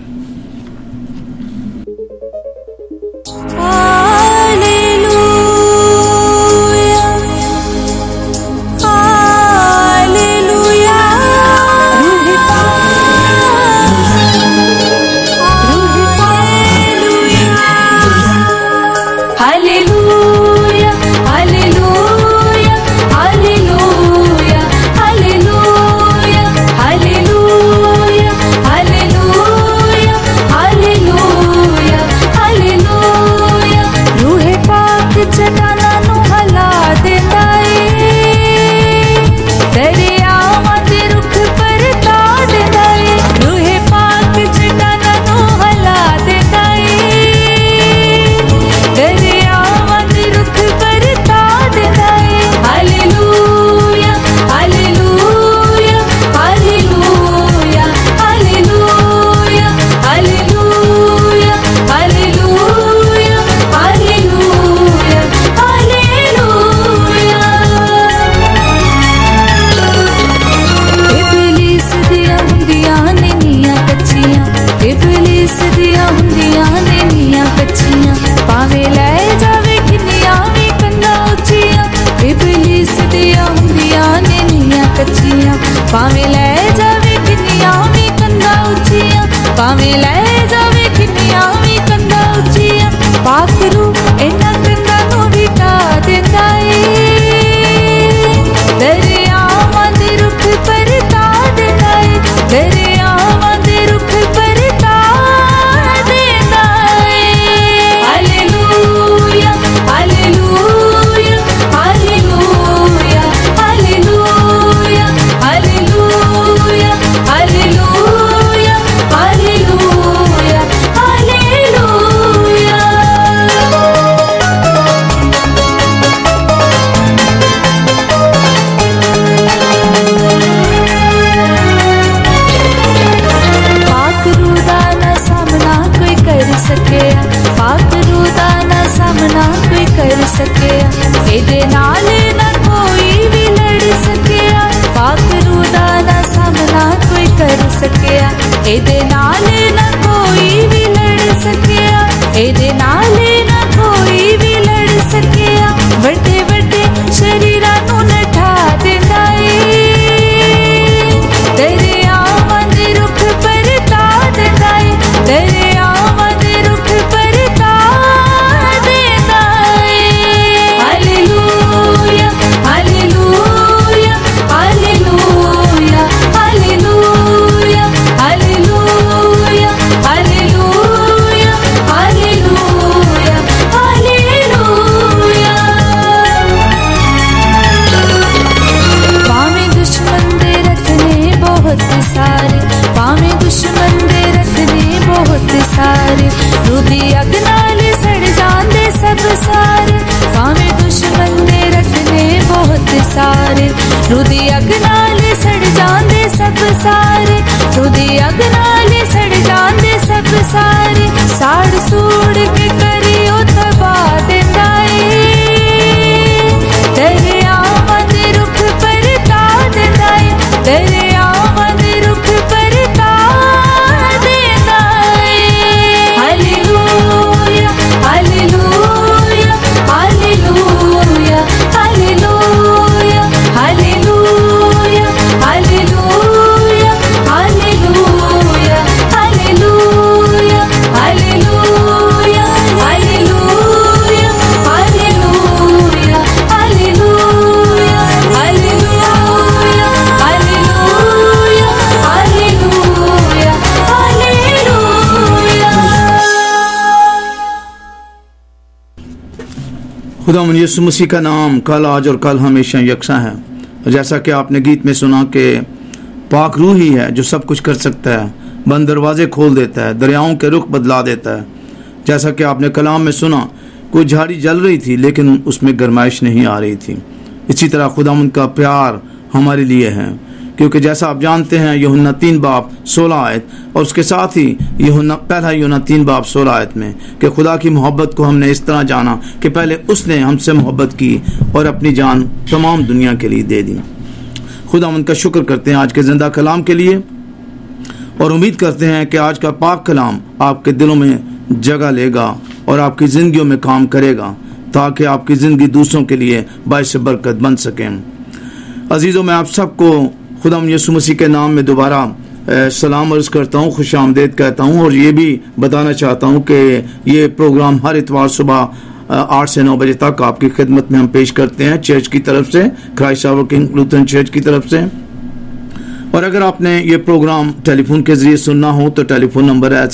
Hallelujah. ਸਦੀਆਂ ਹੁੰਦੀਆਂ ਨੇ ਨੀਆਂ ਕੱਚੀਆਂ ਭਾਵੇਂ ਲੈ ਜਾਵੇ ਕਿੰਨੀਆਂ ਵੀ ਕੰਨਾਂ ਉੱਚੀਆਂ ਇਬਲੀਸ ਦੀਆਂ ਹੁੰਦੀਆਂ ਨੇ ਨੀਆਂ ਕੱਚੀਆਂ ਭਾਵੇਂ ਲੈ ਜਾਵੇ ਕਿੰਨੀਆਂ ਵੀ ਕੰਨਾਂ ਉੱਚੀਆਂ ਭਾਵੇਂ ਲੈ ਜਾਵੇ ਕਿੰਨੀਆਂ ਵੀ ਕੰਨਾਂ ਉੱਚੀਆਂ ਪਾਕ ਰੂ ਇਹਨਾਂ ਕੰਨਾਂ ਨੂੰ ਵੀ ਢਾ ਦਿੰਦਾ ਏ ਦਰਿਆਵਾਂ ਦੇ ਰੁੱਖ ਪਰਤਾ ਦਿੰਦਾ ਏ ਦਰਿਆਵਾਂ ਦੇ ਰੁੱਖ ਪਰਤਾ ਦਿੰਦਾ ਏ hallelujah hallelujah hallelujah hallelujah hallelujah hallelujah hallelujah hallelujah ਪਾਕਰੂ ਦਾ ਨਾ ਸਾਹਮਣਾ ਕੋਈ ਕਰ ਸਕਿਆ ਪਾਕਰੂ ਦਾ ਨਾ ਸਾਹਮਣਾ ਕੋਈ ਕਰ ਸਕਿਆ ਇਹਦੇ ਨਾਲ ਨਾ ਕੋਈ ਵੀ ਲੜ ਸਕਿਆ ਪਾਕਰੂ ਦਾ ਨਾ ਸਾਹਮਣਾ ਕੋਈ ਕਰ ਸਕਿਆ ਇਹਦੇ ਨਾਲ ਨਾ ਕੋਈ ਵੀ ਲੜ ਸਕਿਆ ਇਹਦੇ ਨਾਲ ਨਾ ਕੋਈ ਵੀ ਲੜ ਸਕਿਆ ਵੱਡੇ ਵੱਡੇ ਸ਼ਰੀਰਾਂ ਨੂੰ ਨਠਾ ਦਿੰਦਾ ਏ ਦਰਿਆਵਾਂ ਦੇ ਰੁੱਖ ਪਰਤਾ ਦਿੰਦਾ ਏ ਦਰਿਆਵਾਂ ਦੇ ਰੁੱਖ ਪਰਤਾ ਦਿੰਦਾ ਏ hallelujah hallelujah hallelujah hallelujah hallelujah hallelujah hallelujah hallelujah ਭਾਵੇਂ ਦੁਸ਼ਮਨ ਦੇ ਰੱਖਨੇ ਬਹੁਤ ਸਾਰੇ ਭਾਵੇਂ ਦੁਸ਼ਮਨ ਦੇ ਰੱਖਨੇ ਬਹੁਤ ਸਾਰੇ ਰੂਦੀ ਅੱਗ ਨਾਲ ਸੜ ਜਾਂਦੇ ਸਭ ਸਾਰੇ ਭਾਵੇਂ ਦੁਸ਼ਮਨ ਦੇ ਰੱਖਨੇ ਬਹੁਤ ਸਾਰੇ ਰੂਦੀ ਅੱਗ ਨਾਲ ਸੜ ਜਾਂਦੇ ਸਭ ਸਾਰੇ ਰੂਦੀ ਅੱਗ ਨਾਲ ਸੜ ਜਾਂਦੇ ਸਭ ਸਾਰੇ ਸਾੜ ਸੂੜ ਕੇ ਕਰਿਓ ਤਬਾਹ ਦਿੰਦਾ ਏ ਦਰਿਆਵਾਂ ਦੇ ਰੁੱਖ ਪਰਤਾ ਦਿੰਦਾ ਏ ਦਰਿਆਵਾਂ ਦੇ ਰੁੱਖ ਪਰਤਾ ਦਿੰਦਾ ਏ hallelujah hallelujah hallelujah hallelujah hallelujah hallelujah hallelujah hallelujah hallelujah hallelujah hallelujah hallelujah hallelujah hallelujah hallelujah खुदावंद यीशु मसीह का नाम कल आज और कल हमेशा यकसा है और जैसा कि आपने गीत में सुना कि पाक रूह ही है जो सब कुछ कर सकता है बंद दरवाजे खोल देता है दरियाओं के रुख बदला देता है जैसा कि आपने कलाम में सुना कोई झाड़ी जल रही थी लेकिन उसमें गरमाइश नहीं आ रही थी इसी तरह खुदावंद का प्यार हमारे लिए है क्योंकि जैसा आप जानते हैं यूहन्ना 3 बाब 16 आयत और उसके साथ ही पहला यूहन्ना 3 बाब 16 आयत में कि खुदा की मोहब्बत को हमने इस तरह जाना कि पहले उसने हमसे मोहब्बत की और अपनी जान तमाम दुनिया के लिए दे दी। खुदावंद का शुक्र करते हैं आज के जिंदा कलाम के लिए और उम्मीद करते हैं कि आज का पाक कलाम आपके दिलों में जगह लेगा और आपकी जिंदगियों में काम करेगा ताकि आपकी जिंदगी दूसरों के लिए बाइस बरकत बन सके। अजीज़ों, मैं आप सबको खुदाम यीशु मसीह के नाम में दोबारा सलाम अर्ज़ करता हूँ, खुश आमदीद कहता हूँ और ये भी बताना चाहता हूँ कि ये प्रोग्राम हर इतवार सुबह 8 से 9 बजे तक आपकी खिदमत में हम पेश करते हैं चर्च की तरफ से, Christ our king Lutheran church की तरफ से। और अगर आपने ये प्रोग्राम टेलीफोन के जरिए सुनना हो तो टेलीफोन नंबर है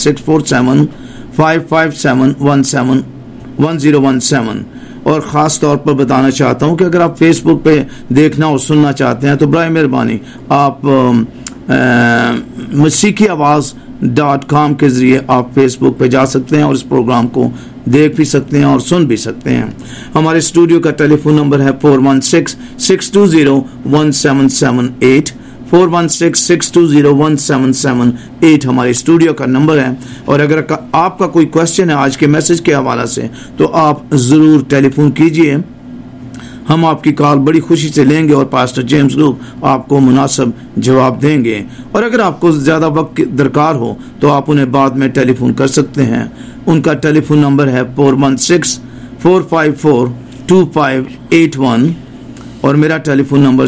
647-557-1017 और ख़ास तौर पर बताना चाहता हूँ कि अगर आप फेसबुक पे देखना और सुनना चाहते हैं तो बराए मेहरबानी आप मसीकी आवाज़ .com के ज़रिए आप फेसबुक पे जा सकते हैं और इस प्रोग्राम को देख भी सकते हैं और सुन भी सकते हैं। हमारे स्टूडियो का टेलीफोन नंबर है 416-620-1778 416-620-1778 हमारे स्टूडियो का नंबर है। और अगर आपका कोई क्वेश्चन है आज के मैसेज के हवाला से तो आप ज़रूर टेलीफोन कीजिए। ہم آپ کی کال بڑی خوشی سے لیں گے اور پاسٹر جیمز لوک آپ کو مناسب جواب دیں گے. اور اگر آپ کو زیادہ وقت درکار ہو تو آپ انہیں بعد میں ٹیلی فون کر سکتے ہیں. ان کا ٹیلی فون نمبر ہے 416-454-2581 اور میرا ٹیلی فون نمبر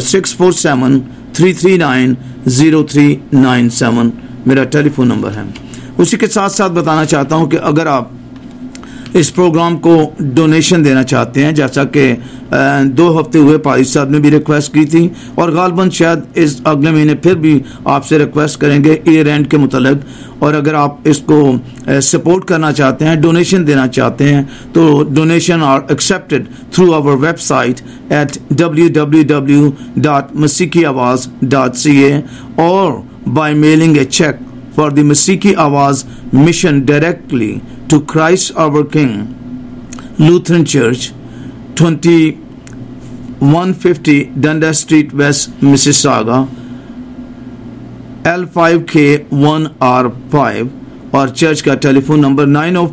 647-339-0397 میرا ٹیلی فون نمبر ہے. اسی کے ساتھ ساتھ بتانا چاہتا ہوں کہ اگر آپ اس پروگرام کو ڈونیشن دینا چاہتے ہیں, جیسا کہ 2 ہفتے ہوئے پاری صاحب نے بھی ریکویسٹ کی تھی اور غالباً شاید اس اگلے مہینے پھر بھی آپ سے ریکویسٹ کریں گے ایئر اینڈ کے متعلق, اور اگر آپ اس کو سپورٹ کرنا چاہتے ہیں, ڈونیشن دینا چاہتے ہیں, تو donation are accepted through our website at www.masikiawaz.ca اور by mailing a cheque for the Masiki Awaz mission directly to Christ our King, Lutheran Church, 2150 Dundas Street, West Mississauga, L5K1R5 اور church کا ٹیلی phone number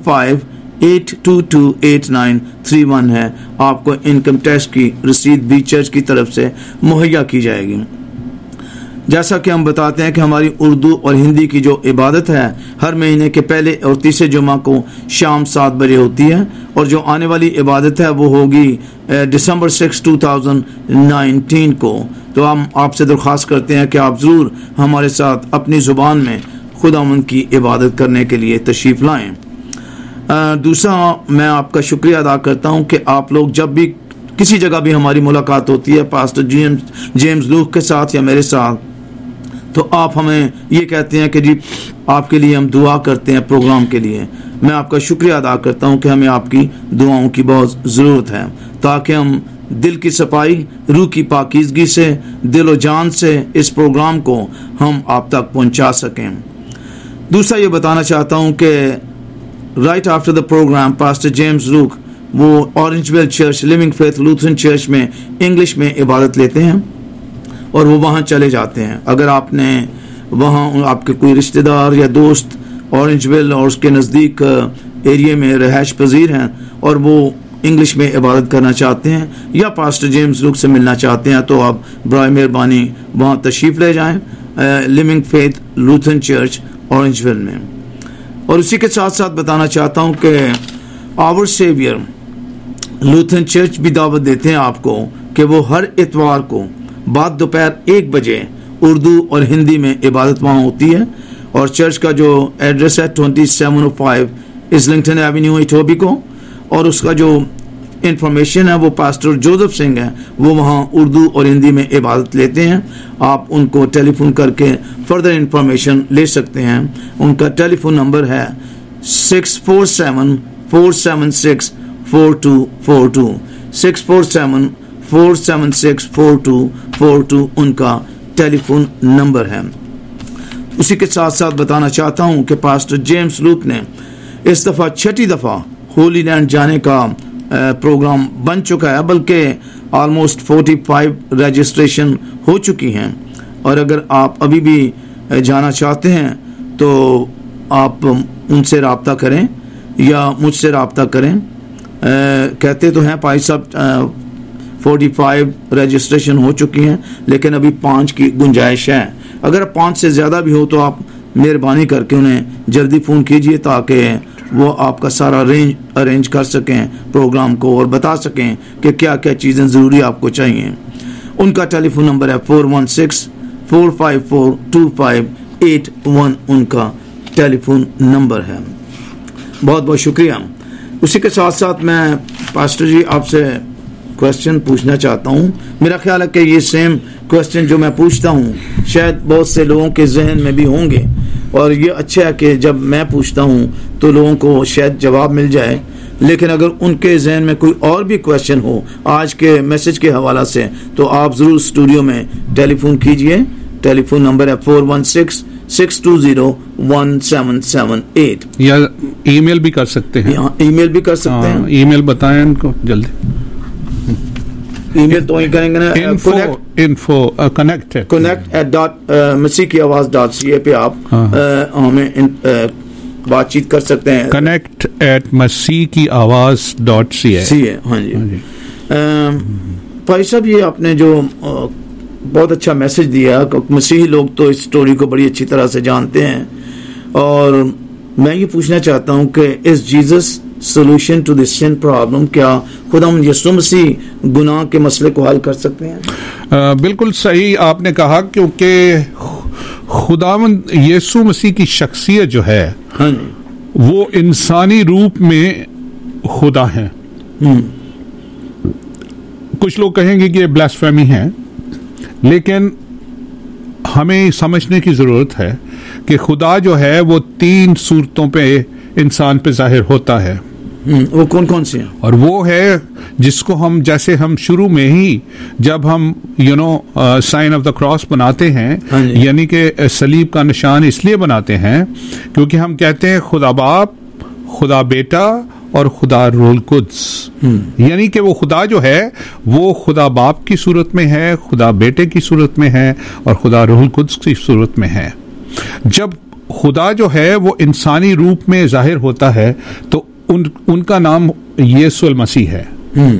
905-822-8931 ہے. آپ کو income tax کی رسید بھی church کی طرف سے مہیا کی جائے گی. جیسا کہ ہم بتاتے ہیں کہ ہماری اردو اور ہندی کی جو عبادت ہے ہر مہینے کے پہلے اور تیسرے جمعہ کو شام 7 بجے ہوتی ہے, اور جو آنے والی عبادت ہے وہ ہوگی دسمبر 6, 2019 کو. تو ہم آپ سے درخواست کرتے ہیں کہ آپ ضرور ہمارے ساتھ اپنی زبان میں خداوند کی عبادت کرنے کے لیے تشریف لائیں. دوسرا, میں آپ کا شکریہ ادا کرتا ہوں کہ آپ لوگ جب بھی کسی جگہ بھی ہماری ملاقات ہوتی ہے پاسٹر جیمز لوک کے ساتھ یا میرے ساتھ, تو آپ ہمیں یہ کہتے ہیں کہ جی آپ کے لیے ہم دعا کرتے ہیں پروگرام کے لیے. میں آپ کا شکریہ ادا کرتا ہوں کہ ہمیں آپ کی دعاؤں کی بہت ضرورت ہے تاکہ ہم دل کی صفائی, روح کی پاکیزگی سے, دل و جان سے اس پروگرام کو ہم آپ تک پہنچا سکیں. دوسرا یہ بتانا چاہتا ہوں کہ right after the programme pastor James Luke وہ Orangeville church Living Faith Lutheran church میں انگلش میں عبادت لیتے ہیں اور وہ وہاں چلے جاتے ہیں. اگر آپ نے وہاں آپ کے کوئی رشتہ دار یا دوست اورنج ویل اور اس کے نزدیک ایریے میں رہائش پذیر ہیں اور وہ انگلش میں عبادت کرنا چاہتے ہیں یا پاسٹر جیمز لوک سے ملنا چاہتے ہیں, تو آپ برائے مہربانی وہاں تشریف لے جائیں Living Faith Lutheran church Orangeville میں. اور اسی کے ساتھ ساتھ بتانا چاہتا ہوں کہ آور سیویئر لوتھرن چرچ بھی دعوت دیتے ہیں آپ کو کہ وہ ہر اتوار کو بعد دوپہر 1 بجے اردو اور ہندی میں عبادت وہاں ہوتی ہے. اور چرچ کا جو ایڈریس ہے 2705 اسلنگٹن ایوینیو ایٹوبیکو, اور اس کا جو انفارمیشن ہے وہ پاسٹر جوزف سنگھ ہے, وہ وہاں اردو اور ہندی میں عبادت لیتے ہیں. آپ ان کو ٹیلی فون کر کے فردر انفارمیشن لے سکتے ہیں. ان کا ٹیلی فون نمبر ہے 647-476-4242 647-476-4242 ان کا ٹیلی فون نمبر ہے. اسی کے ساتھ ساتھ بتانا چاہتا ہوں کہ پاسٹر جیمز لوک نے اس دفعہ 6ٹھی دفعہ ہولی لینڈ جانے کا پروگرام بن چکا ہے, بلکہ آلموسٹ 45 رجسٹریشن ہو چکی ہیں. اور اگر آپ ابھی بھی جانا چاہتے ہیں تو آپ ان سے رابطہ کریں یا مجھ سے رابطہ کریں. کہتے تو ہیں پائی صاحب 45 رجسٹریشن ہو چکی ہیں لیکن ابھی 5 کی گنجائش ہے. اگر 5 سے زیادہ بھی ہو تو آپ مہربانی کر کے انہیں جلدی فون کیجئے تاکہ وہ آپ کا سارا ارینج کر سکیں پروگرام کو اور بتا سکیں کہ کیا کیا چیزیں ضروری آپ کو چاہیے. ان کا ٹیلی فون نمبر ہے 416-454-2581 ان کا ٹیلی فون نمبر ہے. بہت بہت شکریہ. اسی کے ساتھ ساتھ میں پاسٹر جی آپ سے کوشچن پوچھنا چاہتا ہوں. میرا خیال ہے کہ یہ سیم کوشچن جو میں پوچھتا ہوں شاید بہت سے لوگوں کے ذہن میں بھی ہوں گے, اور یہ اچھا ہے کہ جب میں پوچھتا ہوں تو لوگوں کو شاید جواب مل جائے. لیکن اگر ان کے ذہن میں کوئی اور بھی کوشچن ہو آج کے میسج کے حوالہ سے تو آپ ضرور اسٹوڈیو میں ٹیلی فون کیجئے. ٹیلی فون نمبر ہے 416-620-1778 یا ای میل بھی کر سکتے ہیں. ای میل بھی کر سکتے ہیں. ای میل بتائیں ان کو جلدی. ای میل تو ہی کریں گے نا, connect@masikiawaz.ca پہ آپ ہمیں بات چیت کر سکتے ہیں. connect@masikiawaz.ca. ہاں جی. بھائی صاحب یہ آپ نے جو بہت اچھا میسج دیا، مسیحی لوگ تو اس سٹوری کو بڑی اچھی طرح سے جانتے ہیں، اور میں یہ پوچھنا چاہتا ہوں کہ is Jesus solution to this sin problem, کیا خدا یسوع مسیح گناہ کے مسئلے کو حل کر سکتے ہیں؟ بالکل صحیح آپ نے کہا، کیونکہ خداوند یسوع مسیح کی شخصیت جو ہے ہاں جی، وہ انسانی روپ میں خدا ہے. کچھ لوگ کہیں گے کہ یہ بلاسفیمی ہے، لیکن ہمیں سمجھنے کی ضرورت ہے کہ خدا جو ہے وہ 3 صورتوں پہ انسان پہ ظاہر ہوتا ہے. وہ کون کون سے ہیں؟ اور وہ ہے جس کو ہم، جیسے ہم شروع میں ہی جب ہم سائن آف دا کراس بناتے ہیں، یعنی کہ صلیب کا نشان اس لیے بناتے ہیں کیونکہ ہم کہتے ہیں خدا باپ، خدا بیٹا اور خدا روح القدس. یعنی کہ وہ خدا جو ہے وہ خدا باپ کی صورت میں ہے، خدا بیٹے کی صورت میں ہے، اور خدا روح القدس کی صورت میں ہے. جب خدا جو ہے وہ انسانی روپ میں ظاہر ہوتا ہے تو ان کا نام یسوع المسیح ہے.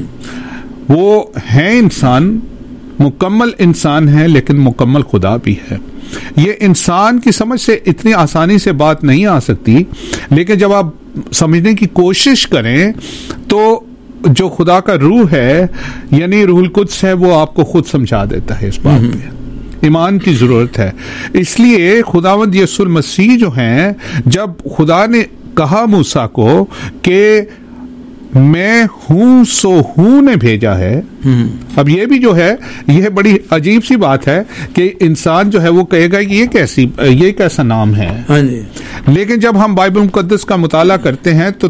وہ ہیں انسان، مکمل انسان ہے، لیکن مکمل خدا بھی ہے. یہ انسان کی سمجھ سے اتنی آسانی سے بات نہیں آ سکتی، لیکن جب آپ سمجھنے کی کوشش کریں تو جو خدا کا روح ہے یعنی روح القدس ہے، وہ آپ کو خود سمجھا دیتا ہے. اس بات پہ ایمان کی ضرورت ہے. اس لیے خداوند یسوع المسیح جو ہیں، جب خدا نے کہا موسیٰ کو کہ میں ہوں سو ہوں نے بھیجا ہے. اب یہ بھی جو ہے یہ بڑی عجیب سی بات ہے کہ انسان جو ہے وہ کہے گا کہ یہ کیسا نام ہے. لیکن جب ہم بائبل مقدس کا مطالعہ کرتے ہیں تو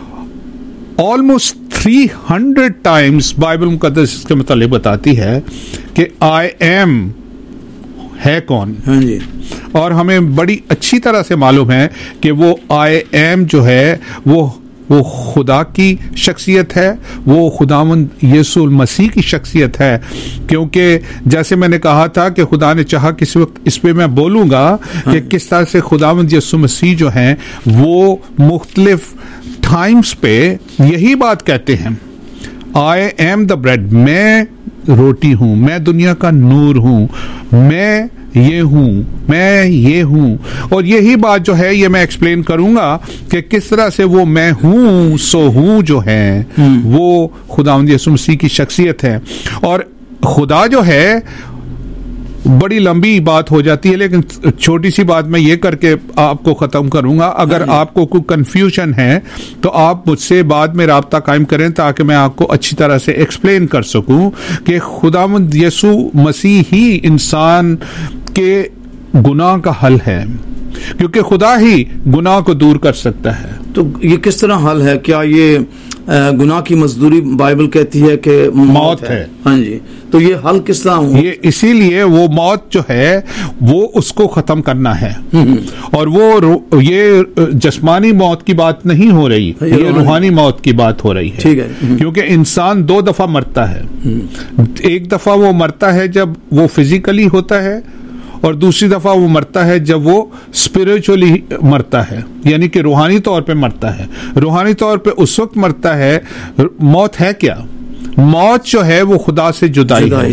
آلموسٹ 300 ٹائمز بائبل مقدس اس کے متعلق بتاتی ہے کہ آئی ایم ہے کون. اور ہمیں بڑی اچھی طرح سے معلوم ہے کہ وہ آئی ایم جو ہے وہ خدا کی شخصیت ہے، وہ خداوند یسوع المسیح کی شخصیت ہے. کیونکہ جیسے میں نے کہا تھا کہ خدا نے چاہا کسی وقت اس پہ میں بولوں گا کہ کس طرح سے خداوند یسوع مسیح جو ہیں وہ مختلف ٹائمز پہ یہی بات کہتے ہیں، آئی ایم دا بریڈ، میں روٹی ہوں، میں دنیا کا نور ہوں، میں یہ ہوں، میں یہ ہوں. اور یہی بات جو ہے یہ میں ایکسپلین کروں گا کہ کس طرح سے وہ میں ہوں سو ہوں جو ہے وہ خداوند یسوع مسیح کی شخصیت ہے. اور خدا جو ہے بڑی لمبی بات ہو جاتی ہے، لیکن چھوٹی سی بات میں یہ کر کے آپ کو ختم کروں گا. اگر آپ کو کوئی کنفیوژن ہے تو آپ مجھ سے بعد میں رابطہ قائم کریں تاکہ میں آپ کو اچھی طرح سے ایکسپلین کر سکوں کہ خداوند یسوع مسیح ہی انسان کے گناہ کا حل ہے، کیونکہ خدا ہی گناہ کو دور کر سکتا ہے. تو یہ کس طرح حل ہے؟ کیا یہ گناہ کی مزدوری بائبل کہتی ہے کہ موت ہے؟ ہاں جی، تو یہ حل کس طرح ہوں؟ یہ اسی لیے وہ موت جو ہے وہ اس کو ختم کرنا ہے. اور وہ یہ جسمانی موت کی بات نہیں ہو رہی، یہ روحانی موت کی بات ہو رہی ہے. ٹھیک ہے، کیونکہ انسان 2 دفعہ مرتا ہے. ایک دفعہ وہ مرتا ہے جب وہ فزیکلی ہوتا ہے، اور دوسری دفعہ وہ مرتا ہے جب وہ اسپرچولی مرتا ہے، یعنی کہ روحانی طور پہ مرتا ہے. روحانی طور پہ اس وقت مرتا ہے. موت ہے کیا؟ موت جو ہے وہ خدا سے جدائی ہے،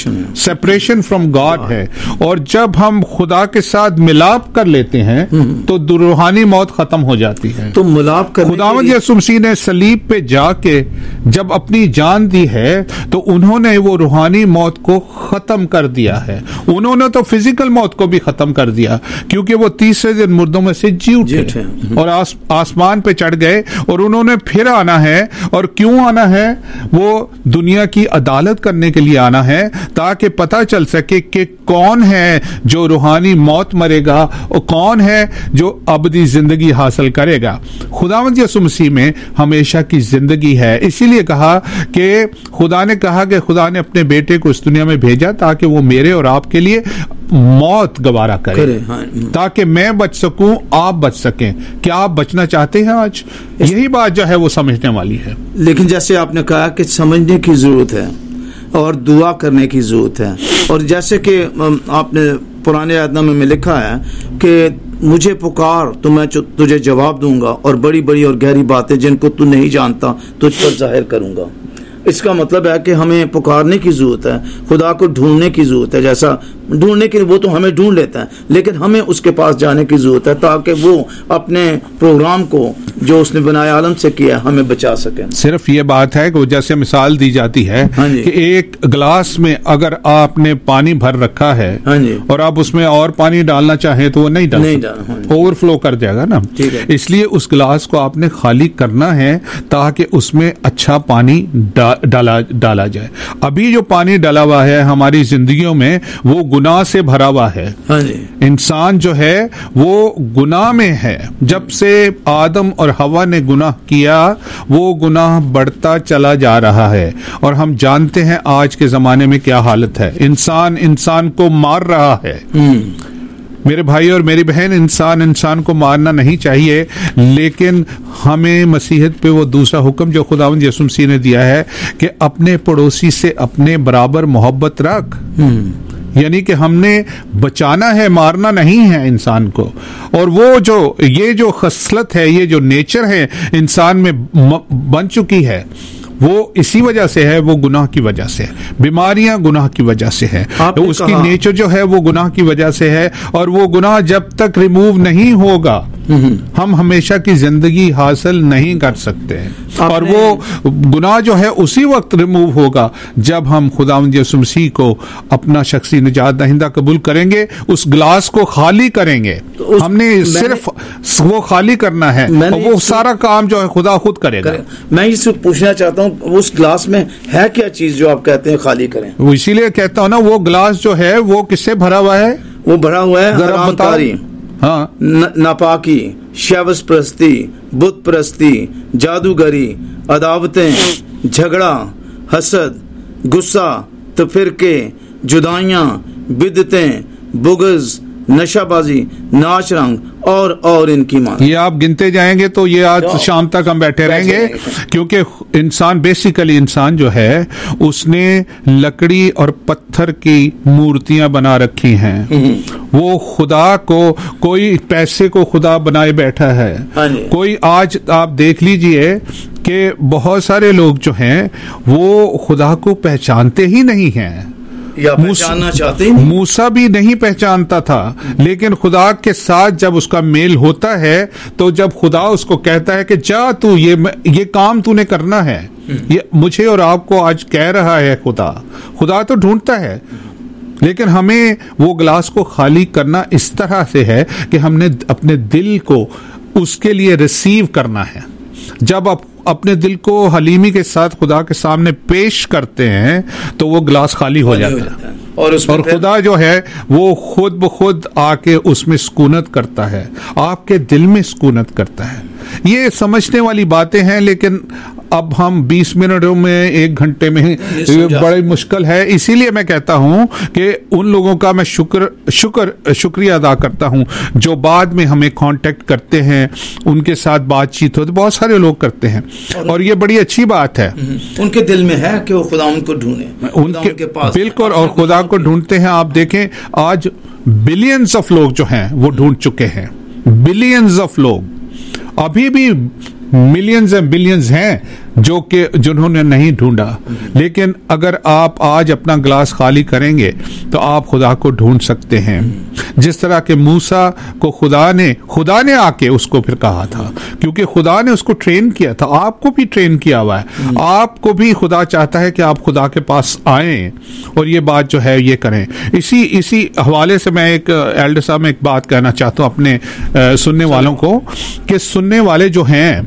سیپریشن فرام گاڈ ہے. اور جب ہم خدا کے ساتھ ملاپ کر لیتے ہیں تو روحانی موت ختم ہو جاتی ہے. تو ملاپ کرنے خداوند یسوع مسیح نے صلیب پہ جا کے جب اپنی جان دی ہے تو انہوں نے وہ روحانی موت کو ختم کر دیا ہے. انہوں نے تو فزیکل موت کو بھی ختم کر دیا، کیونکہ وہ 3 دن مردوں میں سے جی اٹھے اور آسمان پہ چڑھ گئے. اور انہوں نے پھر آنا ہے. اور کیوں آنا ہے؟ وہ دنیا کی عدالت کرنے کے لیے آنا ہے تاکہ پتہ چل سکے کہ کون ہے جو روحانی موت مرے گا اور کون ہے جو ابدی زندگی حاصل کرے گا. خداوند یسوع مسیح میں ہمیشہ کی زندگی ہے. اسی لیے کہا کہ خدا نے کہا کہ خدا نے اپنے بیٹے کو اس دنیا میں بھیجا تاکہ وہ میرے اور آپ کے لیے موت گوارا کرے تاکہ میں بچ سکوں، آپ بچ سکیں. کیا آپ بچنا چاہتے ہیں؟ آج یہی بات جو ہے وہ سمجھنے والی ہے. لیکن جیسے آپ نے کہا کہ سمجھنے کی ضرورت ہے اور دعا کرنے کی ضرورت ہے. اور جیسے کہ آپ نے پرانے عہد نامے میں لکھا ہے کہ مجھے پکار تو میں تجھے جواب دوں گا، اور بڑی بڑی اور گہری باتیں جن کو تو نہیں جانتا تجھ پر ظاہر کروں گا. اس کا مطلب ہے کہ ہمیں پکارنے کی ضرورت ہے, خدا کو ڈھونڈنے کی ضرورت ہے. جیسا ڈھونڈنے کی وہ تو ہمیں ڈھونڈ لیتا ہے, لیکن ہمیں اس کے پاس جانے کی ضرورت ہے تاکہ وہ اپنے پروگرام کو جو اس نے بنائے عالم سے کیا ہمیں بچا سکے. صرف یہ بات ہے کہ جیسے مثال دی جاتی ہے کہ ایک گلاس میں اگر آپ نے پانی بھر رکھا ہے اور آپ اس میں اور پانی ڈالنا چاہیں تو وہ نہیں ڈالنا, اوور فلو کر جائے گا نا. اس لیے اس گلاس کو آپ نے خالی کرنا ہے تاکہ اس میں اچھا پانی ڈالا جائے. ابھی جو پانی ڈالا ہوا ہے ہماری زندگیوں میں وہ گناہ سے بھرا ہوا ہے. انسان جو ہے وہ گناہ میں ہے. جب سے آدم اور حوا نے گناہ کیا وہ گناہ بڑھتا چلا جا رہا ہے, اور ہم جانتے ہیں آج کے زمانے میں کیا حالت ہے. انسان کو مار رہا ہے. میرے بھائی اور میری بہن, انسان کو مارنا نہیں چاہیے, لیکن ہمیں مسیحیت پہ وہ دوسرا حکم جو خداوند یسوع مسیح نے دیا ہے کہ اپنے پڑوسی سے اپنے برابر محبت رکھ. یعنی کہ ہم نے بچانا ہے, مارنا نہیں ہے انسان کو. اور وہ یہ جو خصلت ہے, یہ جو نیچر ہے انسان میں بن چکی ہے, وہ اسی وجہ سے ہے, وہ گناہ کی وجہ سے. بیماریاں گناہ کی وجہ سے ہے, اس کی نیچر جو ہے وہ گناہ کی وجہ سے ہے. اور وہ گناہ جب تک ریموو نہیں ہوگا ہم ہمیشہ کی زندگی حاصل نہیں کر سکتے. اور وہ گناہ جو ہے اسی وقت ریموو ہوگا جب ہم خداوند یسوع مسیح کو اپنا شخصی نجات دہندہ قبول کریں گے, اس گلاس کو خالی کریں گے. ہم نے صرف وہ خالی کرنا ہے, وہ سارا کام جو ہے خدا خود کرے گا. میں اس پوچھنا چاہتا ہوں اس گلاس میں ہے کیا چیز جو آپ کہتے ہیں خالی کریں؟ وہ اسی لیے کہتا ہوں نا, وہ گلاس جو ہے وہ کس سے بھرا ہوا ہے؟ وہ بھرا ہوا ہے حرام کاری, ناپاکی, شیوس پرستی, بت پرستی, جادوگری, عداوتیں, جھگڑا, حسد, غصہ, تفرقے, جدائیاں, بدعتیں, بغض, نشہ بازی, ناچ رنگ اور ان کی مان. یہ آپ گنتے جائیں گے تو یہ آج شام تک ہم بیٹھے رہیں گے, کیونکہ انسان بیسیکلی انسان جو ہے اس نے لکڑی اور پتھر کی مورتیاں بنا رکھی ہیں. وہ خدا کو, کوئی پیسے کو خدا بنائے بیٹھا ہے. کوئی آج آپ دیکھ لیجئے کہ بہت سارے لوگ جو ہیں وہ خدا کو پہچانتے ہی نہیں ہیں, موسیٰ بھی نہیں پہچانتا تھا, لیکن خدا کے ساتھ جب اس کا میل ہوتا ہے تو جب خدا اس کو کہتا ہے کہ جا تو یہ کام تو نے کرنا ہے, یہ مجھے اور آپ کو آج کہہ رہا ہے خدا تو ڈھونڈتا ہے. لیکن ہمیں وہ گلاس کو خالی کرنا اس طرح سے ہے کہ ہم نے اپنے دل کو اس کے لیے ریسیو کرنا ہے. جب آپ اپنے دل کو حلیمی کے ساتھ خدا کے سامنے پیش کرتے ہیں تو وہ گلاس خالی ہو جاتا ہے, اور خدا جو ہے وہ خود بخود آ کے اس میں سکونت کرتا ہے, آپ کے دل میں سکونت کرتا ہے. یہ سمجھنے والی باتیں ہیں, لیکن اب ہم 20 منٹوں میں 1 گھنٹے میں بڑی مشکل ہے. اسی لیے میں کہتا ہوں کہ ان لوگوں کا میں شکریہ ادا کرتا ہوں جو بعد میں ہمیں کانٹیکٹ کرتے ہیں, ان کے ساتھ بات چیت ہوتی, بہت سارے لوگ کرتے ہیں, اور یہ بڑی اچھی بات ہے. ان کے دل میں ہے کہ وہ خدا ان کو ڈھونڈے, ان کے پاس بالکل, اور خدا کو ڈھونڈتے ہیں. آپ دیکھیں آج بلینز آف لوگ جو ہیں وہ ڈھونڈ چکے ہیں, بلینز آف لوگ. ابھی بھی ملینز اینڈ بلینز ہیں جو کہ جنہوں نے نہیں ڈھونڈا, لیکن اگر آپ آج اپنا گلاس خالی کریں گے تو آپ خدا کو ڈھونڈ سکتے ہیں. جس طرح کہ موسیٰ کو خدا نے آ کے اس کو پھر کہا تھا, کیونکہ خدا نے اس کو ٹرین کیا تھا. آپ کو بھی ٹرین کیا ہوا ہے, آپ کو بھی خدا چاہتا ہے کہ آپ خدا کے پاس آئیں اور یہ بات جو ہے یہ کریں. اسی حوالے سے میں ایک ایلڈر صاحب میں ایک بات کہنا چاہتا ہوں اپنے سننے والوں کو, کہ سننے والے جو ہیں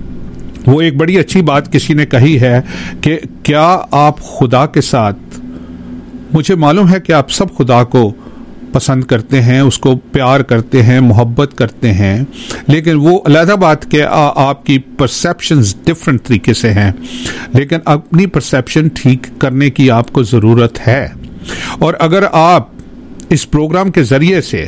وہ ایک بڑی اچھی بات کسی نے کہی ہے کہ کیا آپ خدا کے ساتھ, مجھے معلوم ہے کہ آپ سب خدا کو پسند کرتے ہیں, اس کو پیار کرتے ہیں, محبت کرتے ہیں, لیکن وہ علیحدہ بات کہ آپ کی پرسیپشنز ڈفرنٹ طریقے سے ہیں, لیکن اپنی پرسیپشن ٹھیک کرنے کی آپ کو ضرورت ہے. اور اگر آپ اس پروگرام کے ذریعے سے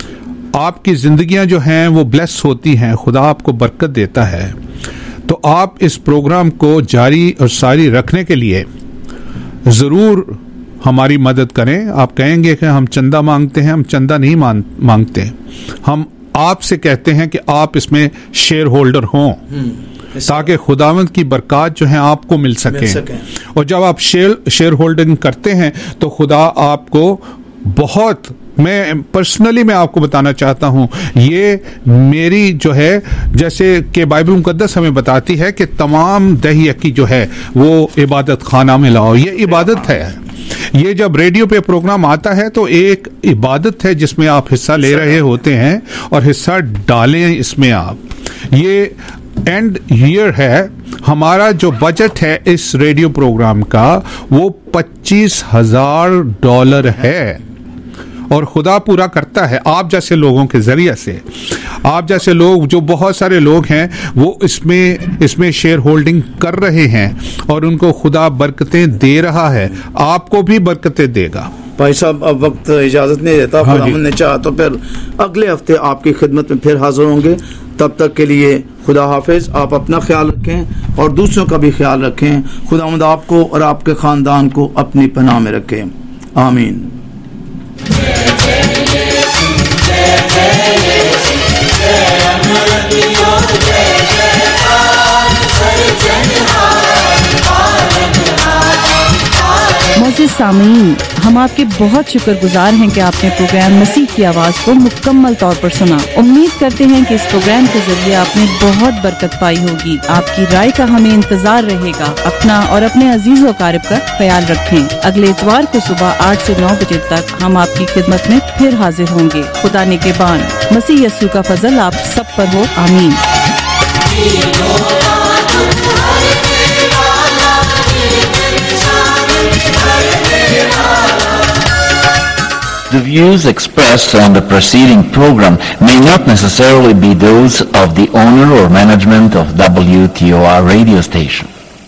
آپ کی زندگیاں جو ہیں وہ بلیس ہوتی ہیں, خدا آپ کو برکت دیتا ہے, تو آپ اس پروگرام کو جاری اور ساری رکھنے کے لیے ضرور ہماری مدد کریں. آپ کہیں گے کہ ہم چندہ مانگتے ہیں, ہم چندہ نہیں مانگتے, ہم آپ سے کہتے ہیں کہ آپ اس میں شیئر ہولڈر ہوں. ताकि खुदावंद की बरकत जो है आपको मिल सके। और जब आप शेयर होल्डिंग करते हैं तो खुदा आपको बहुत, मैं पर्सनली मैं आपको बताना चाहता हूं, ये मेरी जो है, जैसे कि बाइबल मुकद्दस हमें बताती है कि तमाम दही यकी जो है वो इबादत खाना में लाओ, ये इबादत है। ये जब रेडियो पे प्रोग्राम आता है तो एक इबादत है जिसमें आप हिस्सा ले रहे होते हैं और हिस्सा डालें इसमें आप। ये एंड ईयर है, हमारा जो बजट है इस रेडियो प्रोग्राम का वो $25,000 है और खुदा पूरा करता है आप जैसे लोगों के जरिए से। आप जैसे लोग, जो बहुत सारे लोग हैं, वो इसमें शेयर होल्डिंग कर रहे हैं और उनको खुदा बरकतें दे रहा है, आपको भी बरकतें देगा। भाई साहब, अब वक्त इजाजत नहीं देता, खुदा ने चाहा तो फिर अगले हफ्ते आपकी खिदमत में फिर हाजिर होंगे। तब तक के लिए खुदा हाफिज। आप अपना ख्याल रखें और दूसरों का भी ख्याल रखें। खुदावंद आपको और आपके खानदान को अपनी पनाह में रखें। आमीन। मोअज़्ज़िज़ सामीन, हम आपके बहुत शुक्रगुजार हैं कि आपने प्रोग्राम मसीह की आवाज़ को मुकम्मल तौर पर सुना। उम्मीद करते हैं कि इस प्रोग्राम के जरिए आपने बहुत बरकत पाई होगी। आपकी राय का हमें इंतजार रहेगा। अपना और अपने अजीज व क़रीब का ख्याल रखें। अगले इतवार को सुबह 8 से 9 बजे तक हम आपकी खिदमत में फिर हाजिर होंगे। खुदा निगहबान। मसीह यस्सु का फजल आप सब पर हो। आमीन। The views expressed on the preceding program may not necessarily be those of the owner or management of WTOR radio station.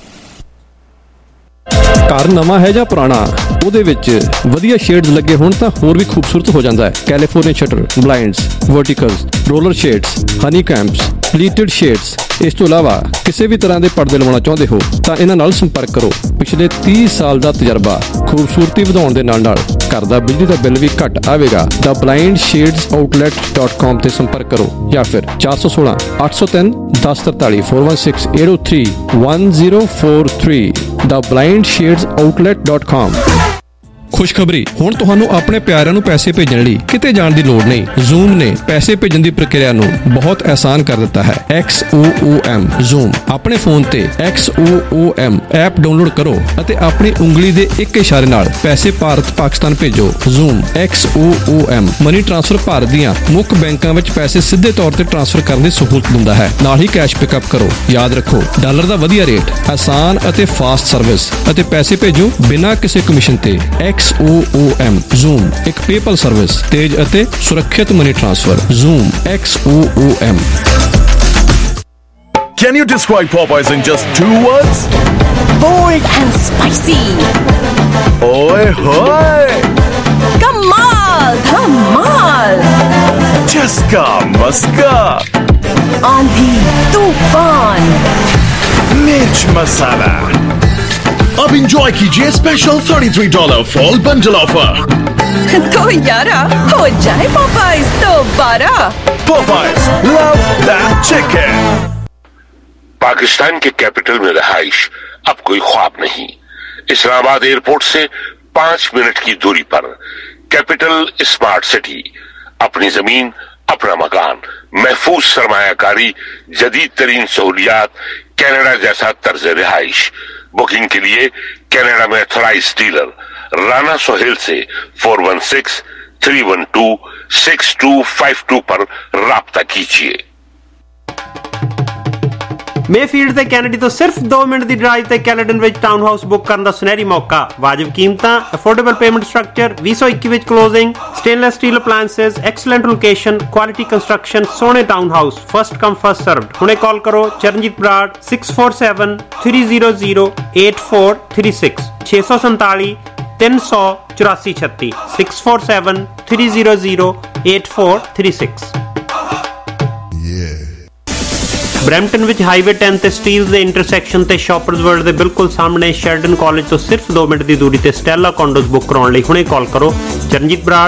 ਘਰ ਨਵਾਂ ਹੈ ਜਾਂ ਪੁਰਾਣਾ, ਉਹਦੇ ਵਿੱਚ ਵਧੀਆ ਸ਼ੇਡਸ ਲੱਗੇ ਹੋਣ ਤਾਂ ਹੋਰ ਵੀ ਖੂਬਸੂਰਤ ਹੋ ਜਾਂਦਾ ਹੈ। California shutter, blinds, verticals, roller shades, honeycombs, pleated shades, ਇਸ ਤੋਂ ਇਲਾਵਾ ਕਿਸੇ ਵੀ ਤਰ੍ਹਾਂ ਦੇ ਪਰਦੇ ਲਵਾਉਣਾ ਚਾਹੁੰਦੇ ਹੋ ਤਾਂ ਇਹਨਾਂ ਨਾਲ ਸੰਪਰਕ ਕਰੋ। ਪਿਛਲੇ 30 ਸਾਲ ਦਾ ਤਜਰਬਾ, ਖੂਬਸੂਰਤੀ ਵਧਾਉਣ ਦੇ ਨਾਲ ਘਰ ਦਾ ਬਿਜਲੀ ਦਾ ਬਿੱਲ ਵੀ ਘੱਟ ਆਵੇਗਾ। theblindshadesOutlet.com ਤੇ ਸੰਪਰਕ ਕਰੋ ਜਾਂ ਫਿਰ 416 803 1043 416 803 1043 theblindshadesOutlet.com। ਖੁਸ਼ਖਬਰੀ, ਹੁਣ ਤੁਹਾਨੂੰ ਆਪਣੇ ਪਿਆਰਿਆਂ ਨੂੰ ਪੈਸੇ ਭੇਜਣ ਲਈ ਕਿਤੇ ਜਾਣ ਦੀ ਲੋੜ ਨਹੀਂ। ਜ਼ੂਮ ਨੇ ਪੈਸੇ ਭੇਜਣ ਦੀ ਪ੍ਰਕਿਰਿਆ ਨੂੰ ਬਹੁਤ ਆਸਾਨ ਕਰ ਦਿੱਤਾ ਹੈ। XOOM Xoom. ਆਪਣੇ ਫੋਨ ਤੇ XOOM ਐਪ ਡਾਊਨਲੋਡ ਕਰੋ ਅਤੇ ਆਪਣੀ ਉਂਗਲੀ ਦੇ ਇੱਕ ਇਸ਼ਾਰੇ ਨਾਲ ਪੈਸੇ ਭਾਰਤ ਪਾਕਿਸਤਾਨ ਭੇਜੋ। Xoom XOOM money transfer Bharat ਦੀਆਂ ਮੁੱਖ ਬੈਂਕਾਂ ਵਿੱਚ ਪੈਸੇ ਸਿੱਧੇ ਤੌਰ ਤੇ ਟ੍ਰਾਂਸਫਰ ਕਰਨ ਦੀ ਸਹੂਲਤ ਦਿੰਦਾ ਹੈ। ਨਾਲ ਹੀ ਕੈਸ਼ ਪਿਕਅਪ ਕਰੋ। ਯਾਦ ਰੱਖੋ, ਡਾਲਰ ਦਾ ਵਧੀਆ ਰੇਟ, ਆਸਾਨ ਅਤੇ ਫਾਸਟ ਸਰਵਿਸ ਅਤੇ ਪੈਸੇ ਭੇਜੋ ਬਿਨਾਂ ਕਿਸੇ ਕਮਿਸ਼ਨ ਤੇ। XOOM ਜ਼ੂਮ ਇੱਕ ਪੇਪਲ ਸਰਵਿਸ, ਤੇਜ਼ ਅਤੇ ਸੁਰੱਖਿਅਤ money transfer. Xoom XOOM। Can you describe Popeyes in just 2 words? Bold and spicy. Oy hoy! Kamal Dhamal. Chaska Maska. Aandhi Tufan. Mirch Masala. अब enjoy कीजिए स्पेशल $33 फॉल बंडल ऑफर। तो यारा हो जाए Popeyes दोबारा। Popeyes, love that chicken। Pakistan के capital में रहाइश अब कोई ख्वाब नहीं। इस्लामाबाद एयरपोर्ट से 5 मिनट की दूरी पर कैपिटल स्मार्ट सिटी, अपनी जमीन, अपना मकान, महफूज सरमायाकारी, जदीद तरीन सहूलियात, कनाडा जैसा तर्ज रिहाइश। बुकिंग के लिए कनाडा में ऑथराइज्ड डीलर राना सोहेल से 416-312-6252 पर राब्ता कीजिए। ਮੇਫੀਲਡ ਤੇ ਕੈਨੇਡੀ ਤੋਂ ਸਿਰਫ 2 ਮਿੰਟ ਦੀ ਡਰਾਈਵ ਤੇ ਕੈਲੇਡਨ ਵਿੱਚ ਟਾਊਨ ਹਾਊਸ ਬੁੱਕ ਕਰਨ ਦਾ ਸੁਨਹਿਰੀ ਮੌਕਾ। ਵਾਜਿਬ ਕੀਮਤਾਂ, ਅਫੋਰਡੇਬਲ ਪੇਮੈਂਟ ਸਟਰਕਚਰ, 2021 ਵਿੱਚ closing, stainless steel appliances, excellent location, quality construction, ਸੋਹਣੇ town house, first come first served. ਹੁਣੇ ਕਾਲ ਕਰੋ ਚਰਨਜੀਤ ਬਰਾੜ 647-300-8436 647 300 8436 647-300-8436। ਬਰੈਂਪਟਨ ਵਿੱਚ ਹਾਈਵੇ 10 ਤੇ ਸਟੀਲਸ ਦੇ ਇੰਟਰਸੈਕਸ਼ਨ ਤੇ ਸ਼ਾਪਰਸ ਵਰਲਡ ਦੇ ਬਿਲਕੁਲ ਸਾਹਮਣੇ ਸ਼ੈਰਡਨ ਕਾਲਜ ਤੋਂ ਸਿਰਫ 2 ਮਿੰਟ ਦੀ ਦੂਰੀ ਤੇ ਸਟੈਲਾ ਕੰਡੋਜ਼ ਬੁੱਕ ਕਰਾਉਣ ਲਈ ਹੁਣੇ ਕਾਲ ਕਰੋ Charanjit Brar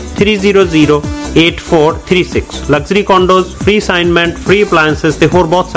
647-300-8436। Luxury condos, free assignment, free appliances ਤੇ ਹੋਰ ਬਹੁਤ